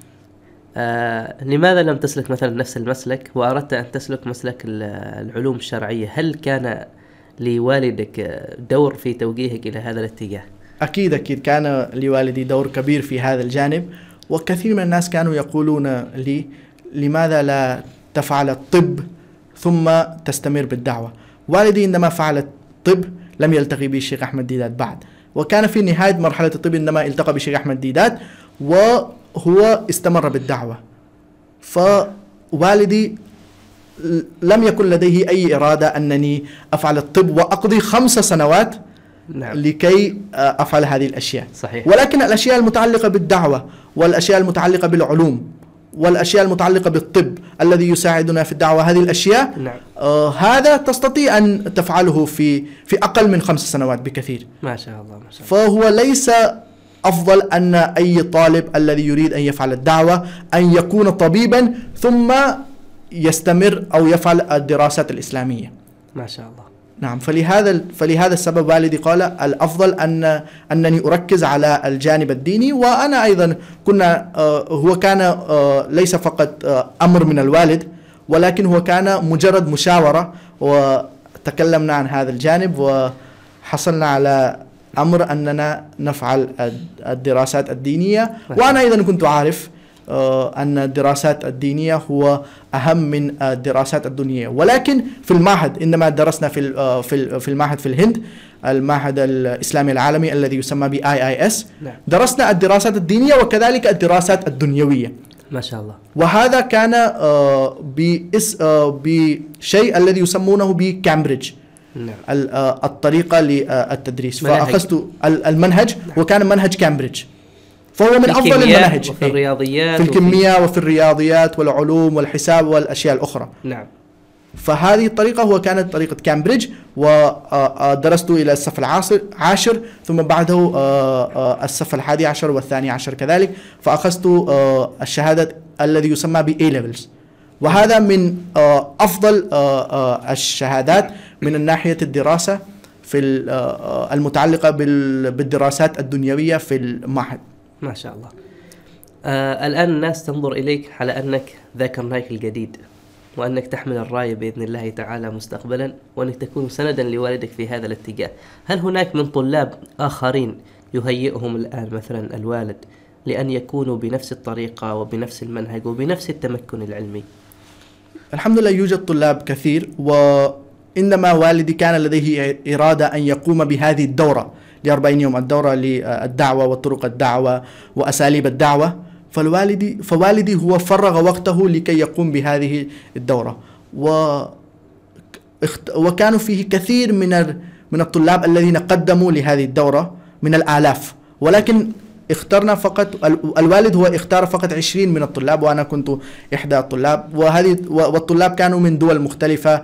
آه لماذا لم تسلك مثلا نفس المسلك وأردت أن تسلك مسلك العلوم الشرعية؟ هل كان لوالدك دور في توجيهك إلى هذا الاتجاه؟ أكيد أكيد كان لوالدي دور كبير في هذا الجانب، وكثير من الناس كانوا يقولون لي لماذا لا تفعل الطب ثم تستمر بالدعوة. والدي عندما فعل الطب لم يلتقي بالشيخ أحمد ديدات بعد، وكان في نهاية مرحلة الطب عندما التقى بالشيخ أحمد ديدات وهو استمر بالدعوة. فوالدي لم يكن لديه أي إرادة أنني أفعل الطب وأقضي خمس سنوات. نعم. لكي أفعل هذه الأشياء. صحيح. ولكن الأشياء المتعلقة بالدعوة والأشياء المتعلقة بالعلوم والأشياء المتعلقة بالطب الذي يساعدنا في الدعوة، هذه الأشياء نعم. آه هذا تستطيع أن تفعله في في أقل من خمس سنوات بكثير. ما شاء الله ما شاء الله. فهو ليس أفضل أن أي طالب الذي يريد أن يفعل الدعوة أن يكون طبيبا ثم يستمر أو يفعل الدراسات الإسلامية. ما شاء الله. نعم. فلهذا فلهذا السبب والدي قال الأفضل أن أنني أركز على الجانب الديني، وأنا أيضا كنا آه هو كان آه ليس فقط آه أمر من الوالد، ولكن هو كان مجرد مشاورة، وتكلمنا عن هذا الجانب وحصلنا على أمر أننا نفعل الدراسات الدينية. وأنا أيضا كنت عارف أن الدراسات الدينية هو أهم من الدراسات الدنيوية، ولكن في المعهد عندما درسنا في في في المعهد في الهند، المعهد الإسلامي العالمي الذي يسمى ب آي آي إس، درسنا الدراسات الدينية وكذلك الدراسات الدنيوية. ما شاء الله. وهذا كان بشيء الذي يسمونه بكامبريدج. نعم. الطريقة للتدريس، فأخذت المنهج وكان منهج كامبريدج، فهو من أفضل المناهج في الرياضيات في الكيمياء وفي الرياضيات والعلوم والحساب والأشياء الأخرى. نعم. فهذه الطريقة هو كانت طريقة كامبريدج، ودرست إلى الصف العاشر ثم بعده الصف الحادي عشر والثاني عشر كذلك، فأخذت الشهادة الذي يسمى ب إيه ليفلز، وهذا من أفضل الشهادات من ناحية الدراسة في المتعلقة بالدراسات الدنيوية في المعهد. ما شاء الله. آه الآن الناس تنظر إليك على أنك ذاكر نايك الجديد، وأنك تحمل الراية بإذن الله تعالى مستقبلا، وأنك تكون سندا لوالدك في هذا الاتجاه. هل هناك من طلاب آخرين يهيئهم الآن مثلا الوالد لأن يكونوا بنفس الطريقة وبنفس المنهج وبنفس التمكن العلمي؟ الحمد لله يوجد طلاب كثير، وإنما والدي كان لديه إرادة أن يقوم بهذه الدورة لأربعين يوم، الدورة للدعوة وطرق الدعوة وأساليب الدعوة. فالوالدي فوالدي هو فرغ وقته لكي يقوم بهذه الدورة، و وكانوا فيه كثير من من الطلاب الذين قدموا لهذه الدورة من الآلاف، ولكن اخترنا فقط الوالد هو اختار فقط عشرين من الطلاب، وأنا كنت إحدى الطلاب. وهذه والطلاب كانوا من دول مختلفة،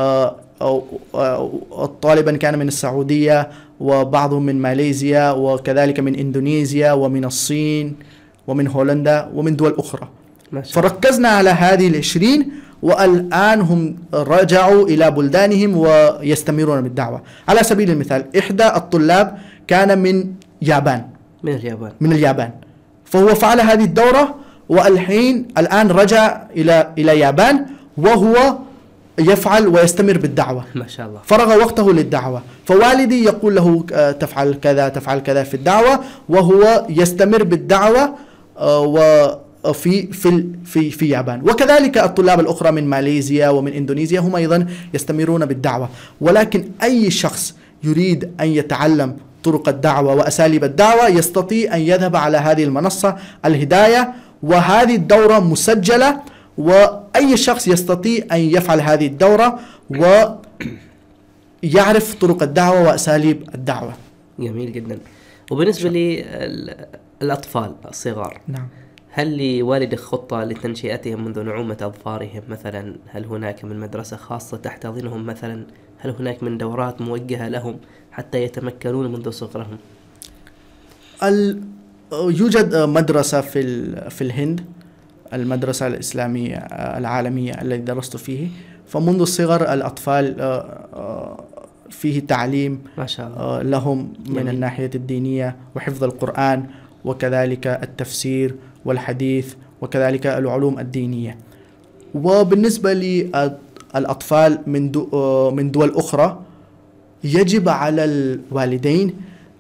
طالبا كان من السعودية وبعضهم من ماليزيا وكذلك من إندونيسيا ومن الصين ومن هولندا ومن دول أخرى. فركزنا على هذه العشرين، والآن هم رجعوا إلى بلدانهم ويستمرون بالدعوة. على سبيل المثال إحدى الطلاب كان من يابان من اليابان من اليابان فهو فعل هذه الدورة، والحين الآن رجع إلى إلى يابان وهو يفعل ويستمر بالدعوة ما شاء الله. فرغ وقته للدعوة. فوالدي يقول له تفعل كذا تفعل كذا في الدعوة، وهو يستمر بالدعوة وفي في في في يابان. وكذلك الطلاب الأخرى من ماليزيا ومن إندونيسيا هم أيضا يستمرون بالدعوة. ولكن أي شخص يريد أن يتعلم طرق الدعوة وأساليب الدعوة يستطيع أن يذهب على هذه المنصة الهداية، وهذه الدورة مسجلة، وأي شخص يستطيع أن يفعل هذه الدورة ويعرف طرق الدعوة وأساليب الدعوة. جميل جدا. وبالنسبة للأطفال الصغار، نعم، هل لوالدك خطة لتنشئتهم منذ نعومة أظفارهم مثلا؟ هل هناك من مدرسة خاصة تحتضنهم مثلا؟ هل هناك من دورات موجهة لهم حتى يتمكنون منذ صغرهم؟ يوجد مدرسة في في الهند، المدرسة الإسلامية العالمية التي درست فيه. فمنذ الصغر الأطفال فيه تعليم ما شاء الله لهم من جميل. الناحية الدينية وحفظ القرآن، وكذلك التفسير والحديث، وكذلك العلوم الدينية. وبالنسبة للأطفال من من دول أخرى يجب على الوالدين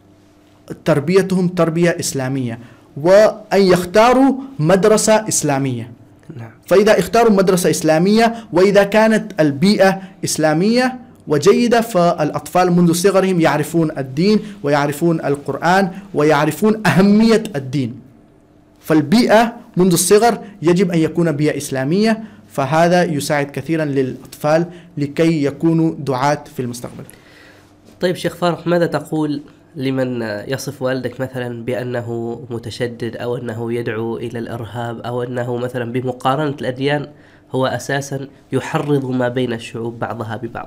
تربيتهم تربية إسلامية، وأن يختاروا مدرسة إسلامية. نعم. فإذا اختاروا مدرسة إسلامية وإذا كانت البيئة إسلامية وجيدة، فالأطفال منذ صغرهم يعرفون الدين ويعرفون القرآن ويعرفون أهمية الدين. فالبيئة منذ الصغر يجب أن يكون بيئة إسلامية، فهذا يساعد كثيرا للأطفال لكي يكونوا دعاة في المستقبل. طيب شيخ فاروق، ماذا تقول لمن يصف والدك مثلا بأنه متشدد، أو أنه يدعو إلى الإرهاب، أو أنه مثلا بمقارنة الأديان هو أساسا يحرض ما بين الشعوب بعضها ببعض؟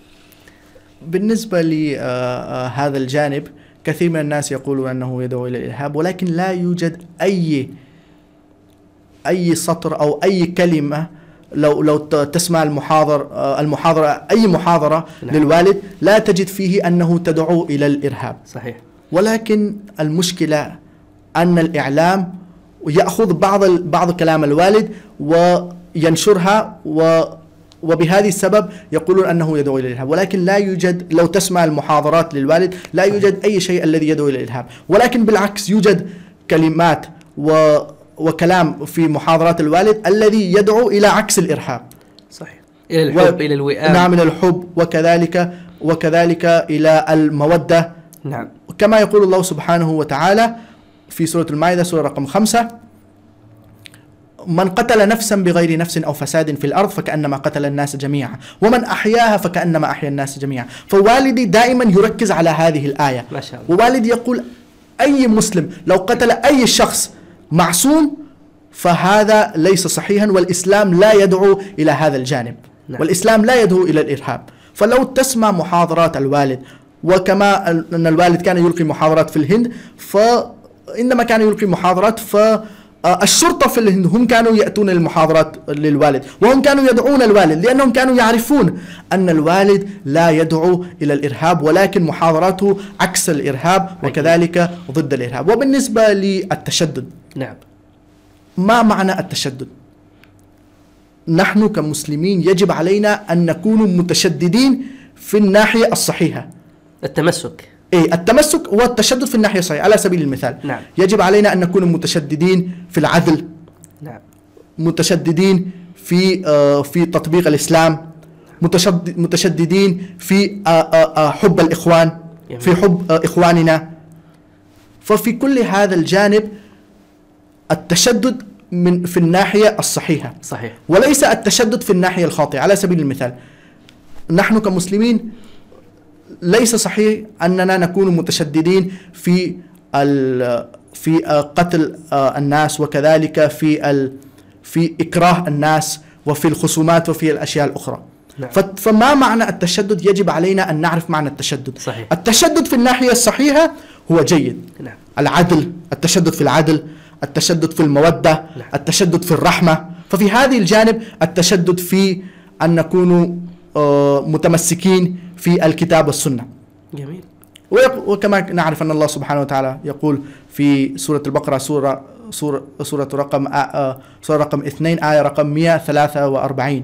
بالنسبة لهذا الجانب كثير من الناس يقولون أنه يدعو إلى الإرهاب، ولكن لا يوجد أي أي سطر أو أي كلمة. لو لو تسمع المحاضر المحاضرة أي محاضرة نعم. للوالد لا تجد فيه أنه تدعو إلى الإرهاب. صحيح. ولكن المشكلة أن الإعلام يأخذ بعض بعض كلام الوالد وينشرها، و وبهذه السبب يقولون أنه يدعو إلى الإرهاب. ولكن لا يوجد، لو تسمع المحاضرات للوالد لا يوجد أي شيء الذي يدعو إلى الإرهاب، ولكن بالعكس يوجد كلمات و وكلام في محاضرات الوالد الذي يدعو إلى عكس الإرهاب. صحيح. إلى الحب و... إلى الوئام. نعم، إلى الحب، وكذلك وكذلك إلى المودة. نعم. كما يقول الله سبحانه وتعالى في سورة المائدة سورة رقم خمسة: من قتل نفسا بغير نفس أو فساد في الأرض فكأنما قتل الناس جميعا ومن أحياها فكأنما أحيا الناس جميعا. فوالدي دائما يركز على هذه الآية. ما شاء الله. ووالدي يقول أي مسلم لو قتل أي شخص معصوم فهذا ليس صحيحا، والإسلام لا يدعو إلى هذا الجانب. نعم. والإسلام لا يدعو إلى الإرهاب. فلو تسمع محاضرات الوالد، وكما أن الوالد كان يلقي محاضرات في الهند، فإنما كان يلقي محاضرات فالشرطة في الهند هم كانوا يأتون المحاضرات للوالد، وهم كانوا يدعون الوالد لأنهم كانوا يعرفون أن الوالد لا يدعو إلى الإرهاب، ولكن محاضراته عكس الإرهاب وكذلك ضد الإرهاب. وبالنسبة للتشدد، نعم، ما معنى التشدد؟ نحن كمسلمين يجب علينا أن نكون متشددين في الناحية الصحيحة. التمسك إيه التمسك والتشدد في الناحية الصحيحة. على سبيل المثال، نعم. يجب علينا أن نكون متشددين في العدل. نعم. متشددين في آه في تطبيق الإسلام. متشدد متشددين في آه آه حب الإخوان. في حب إخواننا. ففي كل هذا الجانب التشدد من في الناحية الصحيحة صحيح، وليس التشدد في الناحية الخاطئة. على سبيل المثال نحن كمسلمين ليس صحيح أننا نكون متشددين في في قتل الناس، وكذلك في في إكراه الناس، وفي الخصومات، وفي الأشياء الأخرى. نعم. فما معنى التشدد؟ يجب علينا أن نعرف معنى التشدد. صحيح. التشدد في الناحية الصحيحة هو جيد. نعم. العدل، التشدد في العدل، التشدد في المودة. نعم. التشدد في الرحمة. ففي هذه الجانب التشدد في أن نكون متمسكين في الكتاب والسنة. جميل. وكما نعرف أن الله سبحانه وتعالى يقول في سورة البقرة، سورة سورة سورة رقم آه سورة رقم اثنين آية رقم مئة وثلاثة وأربعين: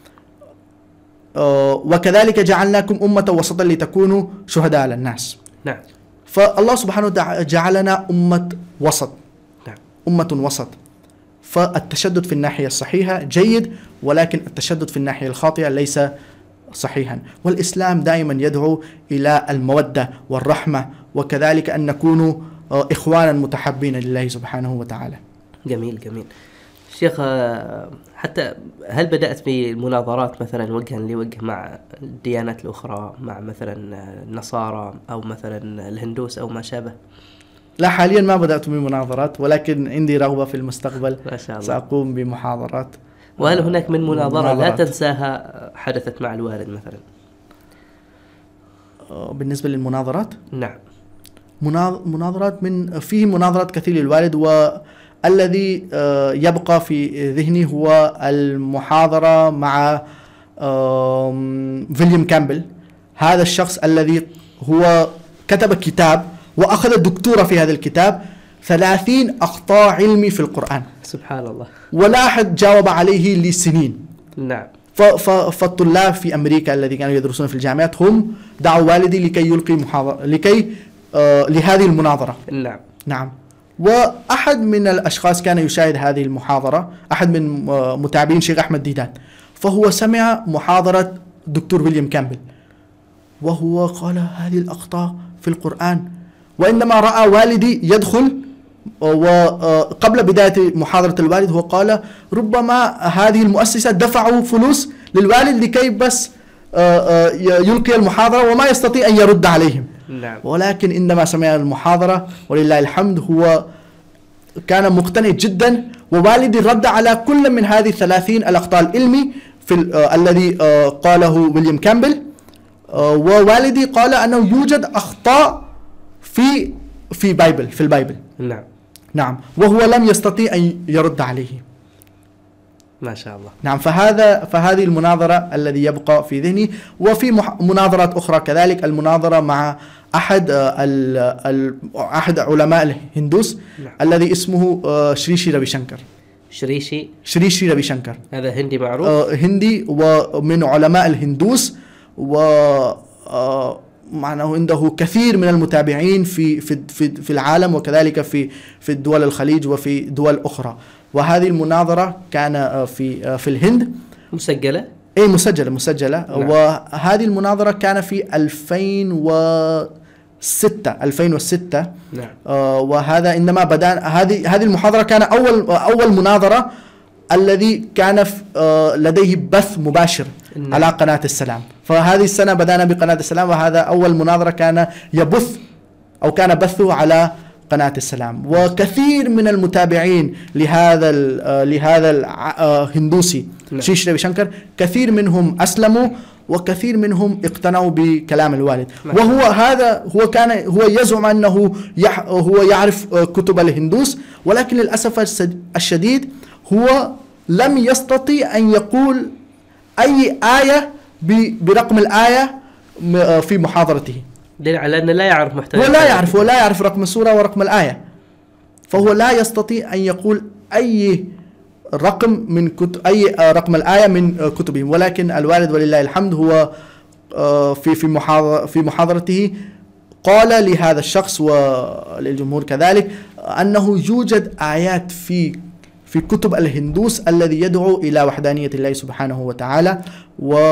آه وكذلك جعلناكم أمة وسطا لتكونوا شهداء على الناس. نعم. فالله سبحانه وتعالى جعلنا أمة وسط. نعم. أمة وسط. فالتشدد في الناحية الصحيحة جيد، ولكن التشدد في الناحية الخاطئة ليس صحيحا. والإسلام دائما يدعو إلى المودة والرحمة، وكذلك أن نكون إخوانا متحبين لله سبحانه وتعالى. جميل جميل. شيخ، حتى هل بدأت بالمناظرات مثلا وجها لوجه مع الديانات الأخرى، مع مثلا النصارى أو مثلا الهندوس أو ما شابه؟ لا، حاليا ما بدأت بمناظرات، ولكن عندي رغبة في المستقبل ما شاء الله سأقوم بمحاضرات. وهل هناك من مناظرة مناظرات. لا تنساها حدثت مع الوالد مثلا؟ بالنسبة للمناظرات، نعم، مناظرات من فيه مناظرات كثير للوالد، والذي يبقى في ذهني هو المحاضرة مع فيليام كامبل. هذا الشخص الذي هو كتب كتاب وأخذ الدكتوراه في هذا الكتاب، ثلاثين أخطاء علمي في القرآن. سبحان الله. ولا أحد جاوب عليه لسنين. نعم. فالطلاب في أمريكا الذين كانوا يدرسون في الجامعات هم دعوا والدي لكي يلقي محاضرة لكي آه لهذه المناظرة. نعم. نعم. وأحد من الأشخاص كان يشاهد هذه المحاضرة، أحد من آه متابعين شيخ أحمد ديدان، فهو سمع محاضرة دكتور ويليام كامبل، وهو قال هذه الأخطاء في القرآن. وإنما رأى والدي يدخل، وقبل بداية محاضرة الوالد هو قال ربما هذه المؤسسة دفعوا فلوس للوالد لكي بس يلقي المحاضرة وما يستطيع أن يرد عليهم. نعم. ولكن عندما سمع المحاضرة ولله الحمد هو كان مقتنع جدا، ووالدي رد على كل من هذه الثلاثين الأخطاء العلمي في الذي قاله ويليام كامبل. ووالدي قال أنه يوجد أخطاء في في بايبل في البايبل. نعم. نعم. وهو لم يستطيع أن يرد عليه. ما شاء الله. نعم. فهذا فهذه المناظرة الذي يبقى في ذهني. وفي مناظرات أخرى كذلك، المناظرة مع أحد ال ال أحد علماء الهندوس. نعم. الذي اسمه شري شري ربي شنكر. شريشي شري شري ربي شنكر. هذا هندي معروف. هندي ومن علماء الهندوس، و معناه عنده كثير من المتابعين في في في في العالم، وكذلك في في الدول الخليج وفي دول أخرى. وهذه المناظرة كان في في الهند. مسجلة؟ أي مسجلة مسجلة. نعم. وهذه المناظرة كان في ألفين وستة ألفين وستة. نعم. آه وهذا عندما بدأنا هذه هذه المحاضرة كان أول أول مناظرة الذي كان آه لديه بث مباشر. نعم. على قناة السلام. فهذه السنة بدأنا بقناة السلام، وهذا أول مناظرة كان يبث أو كان بثه على قناة السلام. وكثير من المتابعين لهذا لهذا الهندوسي نعم. شري شري ربي شنكر، كثير منهم أسلموا وكثير منهم اقتنعوا بكلام الوالد. نعم. وهو هذا هو كان هو يزعم أنه يح هو يعرف كتب الهندوس، ولكن للأسف الشديد هو لم يستطيع أن يقول أي آية برقم الآية في محاضرته. دليل على أنه لا يعرف محتوى. هو لا يعرف ولا يعرف رقم السورة ورقم الآية، فهو لا يستطيع أن يقول أي رقم من كتب أي رقم الآية من كتبهم. ولكن الوالد ولله الحمد هو في في محاضرة في محاضرته قال لهذا الشخص وللجمهور كذلك أنه يوجد آيات في في كتب الهندوس الذي يدعو إلى وحدانية الله سبحانه وتعالى، و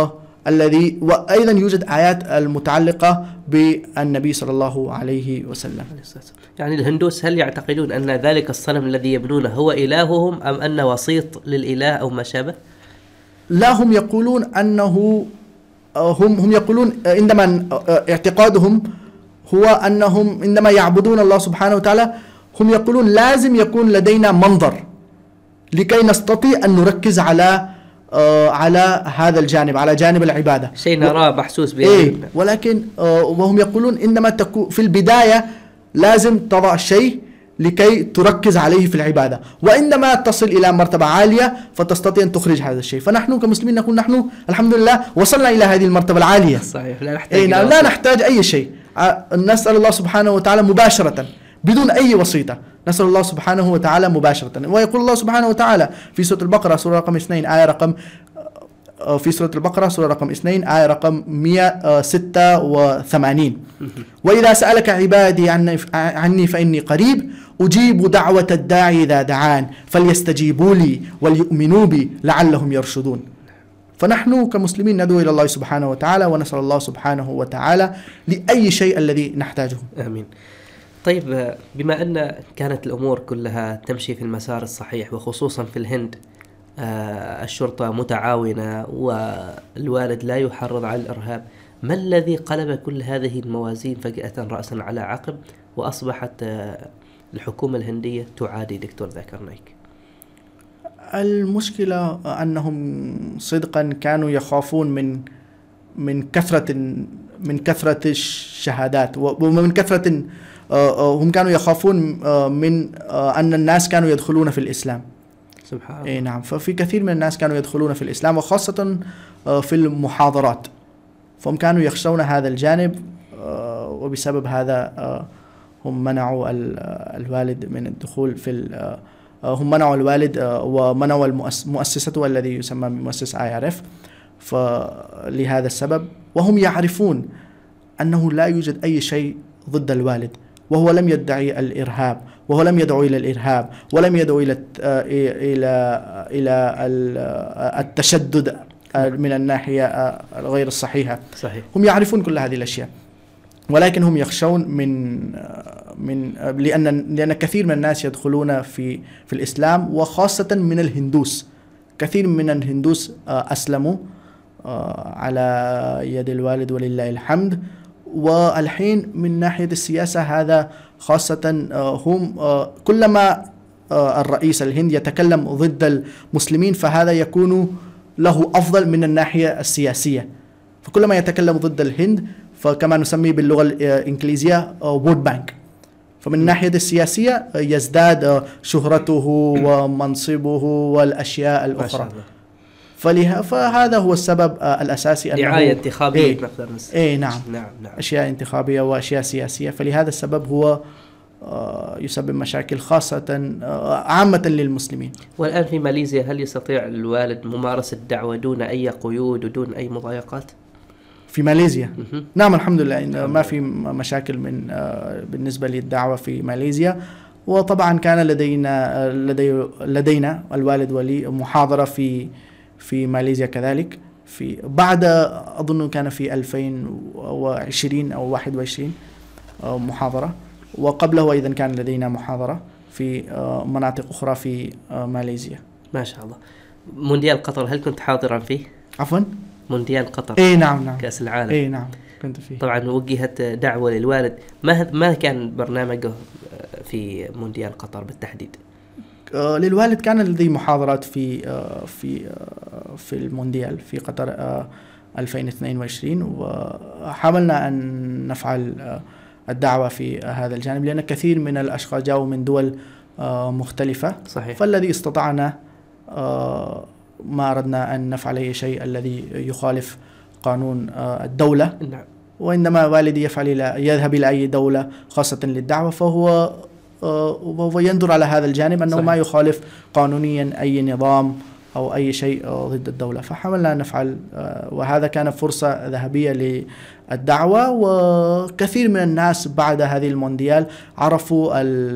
الذي وأيضا يوجد آيات المتعلقة بالنبي صلى الله عليه وسلم. يعني الهندوس هل يعتقدون أن ذلك الصنم الذي يبنونه هو إلههم أم أن وسيط للإله أو ما شابه؟ لا، هم يقولون أنه هم هم يقولون عندما اعتقادهم هو أنهم عندما يعبدون الله سبحانه وتعالى هم يقولون لازم يكون لدينا منظر لكي نستطيع أن نركز على على هذا الجانب، على جانب العبادة، شيء نراه محسوس به. إيه، ولكن وهم يقولون إنما تكون في البداية لازم تضع شيء لكي تركز عليه في العبادة، وعندما تصل إلى مرتبة عالية فتستطيع أن تخرج هذا الشيء. فنحن كمسلمين نقول نحن الحمد لله وصلنا إلى هذه المرتبة العالية. صحيح، لا نحتاج إيه، لا نحتاج أي شيء، نسأل الله سبحانه وتعالى مباشرة بدون أي وسيطة، نسأل الله سبحانه وتعالى مباشرة. ويقول الله سبحانه وتعالى في سورة البقرة سورة رقم اثنين آية رقم في سورة البقرة سورة رقم اثنين آية رقم مئة وستة وثمانين: وإذا سألك عبادي عني فإني قريب أجيب دعوة الداعي إذا دعان فليستجيبوا لي وليؤمنوا بي لعلهم يرشدون. فنحن كمسلمين ندعو إلى الله سبحانه وتعالى ونسأل الله سبحانه وتعالى لأي شيء الذي نحتاجه. آمين. طيب، بما أن كانت الأمور كلها تمشي في المسار الصحيح وخصوصا في الهند آه الشرطة متعاونة والوالد لا يحرض على الإرهاب، ما الذي قلب كل هذه الموازين فجأة رأسا على عقب وأصبحت آه الحكومة الهندية تعادي دكتور ذاكر نايك؟ المشكلة أنهم صدقا كانوا يخافون من من كثرة من كثرة الشهادات ومن كثرة هم كانوا يخافون من أن الناس كانوا يدخلون في الإسلام. سبحان الله. إيه نعم، ففي كثير من الناس كانوا يدخلون في الإسلام وخاصة في المحاضرات، فهم كانوا يخشون هذا الجانب، وبسبب هذا هم منعوا الوالد من الدخول في هم منعوا الوالد ومنعوا مؤسسته الذي يسمى بمؤسسة آي آر إف. فلهذا السبب وهم يعرفون أنه لا يوجد أي شيء ضد الوالد، وهو لم يدعي الإرهاب، وهو لم يدعو إلى الإرهاب، ولم يدعو إلى إلى إلى التشدد من الناحية غير الصحيحة. صحيح. هم يعرفون كل هذه الأشياء، ولكن هم يخشون من من لأن لأن كثير من الناس يدخلون في في الإسلام وخاصة من الهندوس. كثير من الهندوس أسلموا على يد الوالد ولله الحمد. والحين من ناحية السياسة هذا خاصة هم كلما الرئيس الهند يتكلم ضد المسلمين فهذا يكون له أفضل من الناحية السياسية. فكلما يتكلم ضد الهند فكما نسميه باللغة الإنجليزية ووت بانك، فمن الناحية السياسية يزداد شهرته ومنصبه والأشياء الأخرى. فلها فهذا هو السبب الأساسي أنه دعاية انتخابية. إيه نقدر نسمي. إيه نعم. نعم نعم أشياء انتخابية وأشياء سياسية، فلهذا السبب هو يسبب مشاكل خاصة عامة للمسلمين. والآن في ماليزيا هل يستطيع الوالد ممارسة الدعوة دون أي قيود ودون أي مضايقات؟ في ماليزيا نعم الحمد لله ما في مشاكل من بالنسبة للدعوة في ماليزيا. وطبعا كان لدينا لدي لدينا الوالد ولي محاضرة في في ماليزيا كذلك في بعد أظن كان في ألفين وعشرين أو واحد وعشرين محاضرة، وقبله أيضا كان لدينا محاضرة في مناطق أخرى في ماليزيا. ما شاء الله. مونديال قطر هل كنت حاضرا فيه؟ عفوا؟ مونديال قطر. إيه نعم نعم. كأس العالم. إيه نعم كنت فيه. طبعا وجهت دعوة للوالد، ما ما كان برنامجه في مونديال قطر بالتحديد؟ للوالد كان لدي محاضرات في في في المونديال في قطر ألفين واثنين وعشرين، وحاولنا أن نفعل الدعوة في هذا الجانب لأن كثير من الأشخاص جاءوا من دول مختلفة. صحيح. فالذي استطعنا ما أردنا أن نفعل أي شيء الذي يخالف قانون الدولة. نعم. وإنما والدي يفعل إلى يذهب إلى أي دولة خاصة للدعوة فهو وهو ينظر على هذا الجانب أنه صحيح. ما يخالف قانونيا أي نظام أو أي شيء ضد الدولة، فحاولنا أن نفعل، وهذا كان فرصة ذهبية للدعوة. وكثير من الناس بعد هذه المونديال عرفوا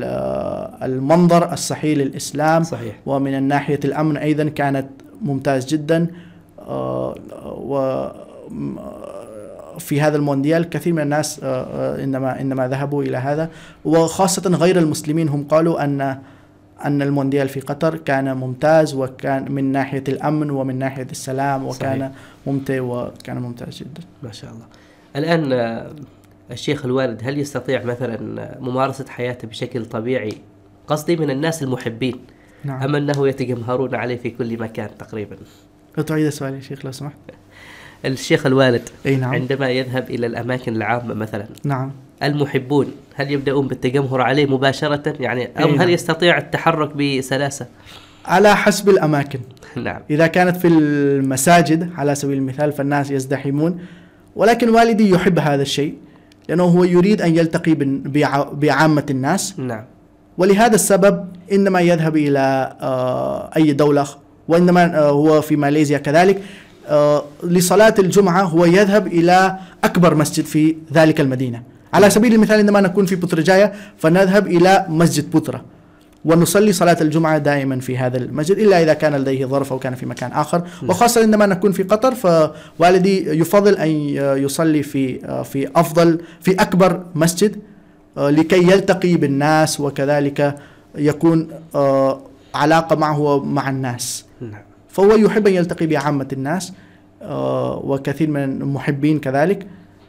المنظر الصحيح للإسلام. صحيح. ومن الناحية الأمن أيضا كانت ممتاز جدا. في هذا المونديال كثير من الناس إنما إنما ذهبوا إلى هذا، وخاصة غير المسلمين هم قالوا أن أن المونديال في قطر كان ممتاز، وكان من ناحية الأمن ومن ناحية السلام، وكان صحيح. ممتع وكان ممتاز جدا ما شاء الله. الآن الشيخ الوالد هل يستطيع مثلا ممارسة حياته بشكل طبيعي، قصدي من الناس المحبين، نعم. أم أنه يتجمهرون عليه في كل مكان تقريبا؟ تعيد السؤال يا شيخ لو سمحت. الشيخ الوالد أي نعم. عندما يذهب إلى الأماكن العامة مثلا، نعم، المحبون هل يبدأون بالتجمهر عليه مباشرة يعني، أم هل يستطيع التحرك بسلاسة؟ على حسب الأماكن. نعم. إذا كانت في المساجد على سبيل المثال فالناس يزدحمون، ولكن والدي يحب هذا الشيء لأنه هو يريد أن يلتقي بعامة الناس. نعم. ولهذا السبب إنما يذهب إلى أي دولة، وإنما هو في ماليزيا كذلك لصلاة الجمعة هو يذهب إلى أكبر مسجد في ذلك المدينة. على سبيل المثال عندما نكون في بوترجايا فنذهب إلى مسجد بوترا ونصلي صلاة الجمعة دائما في هذا المسجد، إلا إذا كان لديه ظرف أو كان في مكان آخر. وخاصة عندما نكون في قطر فوالدي يفضل أن يصلي في في أفضل في أكبر مسجد لكي يلتقي بالناس، وكذلك يكون علاقة معه ومع الناس. فهو يحب أن يلتقي بعامة الناس، وكثير من المحبين كذلك،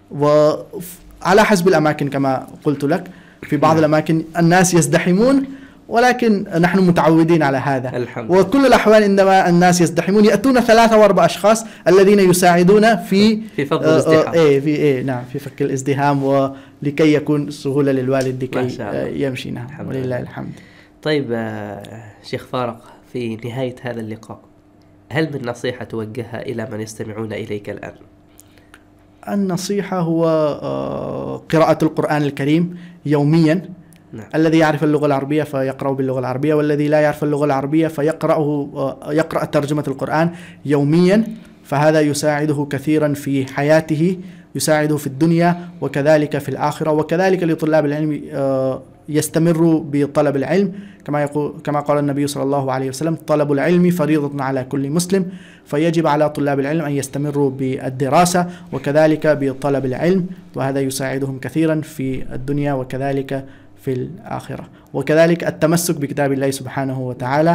وعلى حسب الأماكن كما قلت لك. في بعض الأماكن الناس يزدحمون، ولكن نحن متعودين على هذا. الحمد. وكل الأحوال عندما الناس يزدحمون يأتون ثلاثة وأربع أشخاص الذين يساعدون في في فض الازدحام. إيه في إيه نعم في فك الازدحام، ولكي يكون سهولة للوالد لكي يمشي. نعم ولله الحمد. طيب شيخ فارق، في نهاية هذا اللقاء هل من نصيحة توجهها إلى من يستمعون إليك الآن؟ النصيحة هو قراءة القرآن الكريم يوميا. نعم. الذي يعرف اللغة العربية فيقرأ باللغة العربية، والذي لا يعرف اللغة العربية فيقرأه يقرأ ترجمة القرآن يوميا، فهذا يساعده كثيرا في حياته، يساعده في الدنيا وكذلك في الآخرة. وكذلك لطلاب العلم يستمروا بطلب العلم، كما يقول كما قال النبي صلى الله عليه وسلم: طلب العلم فريضة على كل مسلم. فيجب على طلاب العلم أن يستمروا بالدراسة وكذلك بطلب العلم، وهذا يساعدهم كثيرا في الدنيا وكذلك في الآخرة. وكذلك التمسك بكتاب الله سبحانه وتعالى،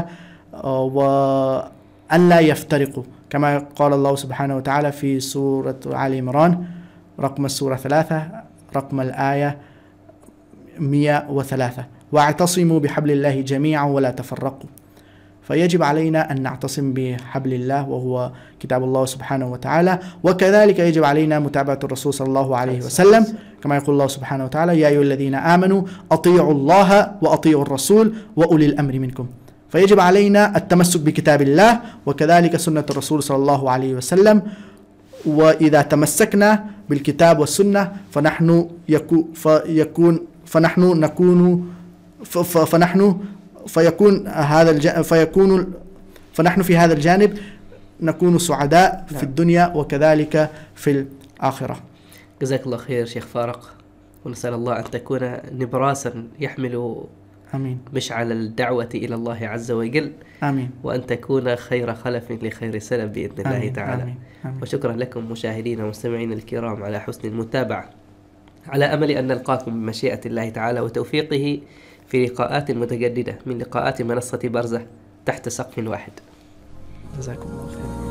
وأن لا يفترقوا، كما قال الله سبحانه وتعالى في سورة آل عمران رقم السورة ثلاثة رقم الآية مئة وثلاثة: واعتصموا بحبل الله جميعا ولا تفرقوا. فيجب علينا أن نعتصم بحبل الله وهو كتاب الله سبحانه وتعالى، وكذلك يجب علينا متابعة الرسول صلى الله عليه وسلم، كما يقول الله سبحانه وتعالى: يا أيها الذين آمنوا أطيعوا الله وأطيعوا الرسول وأولي الأمر منكم. فيجب علينا التمسك بكتاب الله وكذلك سنة الرسول صلى الله عليه وسلم. وإذا تمسكنا بالكتاب والسنة فنحن يكون فيكون فنحن نكون فنحن فيكون هذا الج... فيكون فنحن في هذا الجانب نكون سعداء في الدنيا وكذلك في الآخرة. جزاك الله خير شيخ فارق، ونسأل الله أن تكون نبراسا يحمل آمين مشعل الدعوة إلى الله عز وجل. آمين. وأن تكون خير خلف لخير سلف بإذن الله آمين. تعالى. آمين. آمين. وشكرا لكم مشاهدينا ومستمعين الكرام على حسن المتابعة، على أمل أن نلقاكم بمشيئة الله تعالى وتوفيقه في لقاءات متجددة من لقاءات منصة برزة تحت سقف واحد. جزاكم الله خير.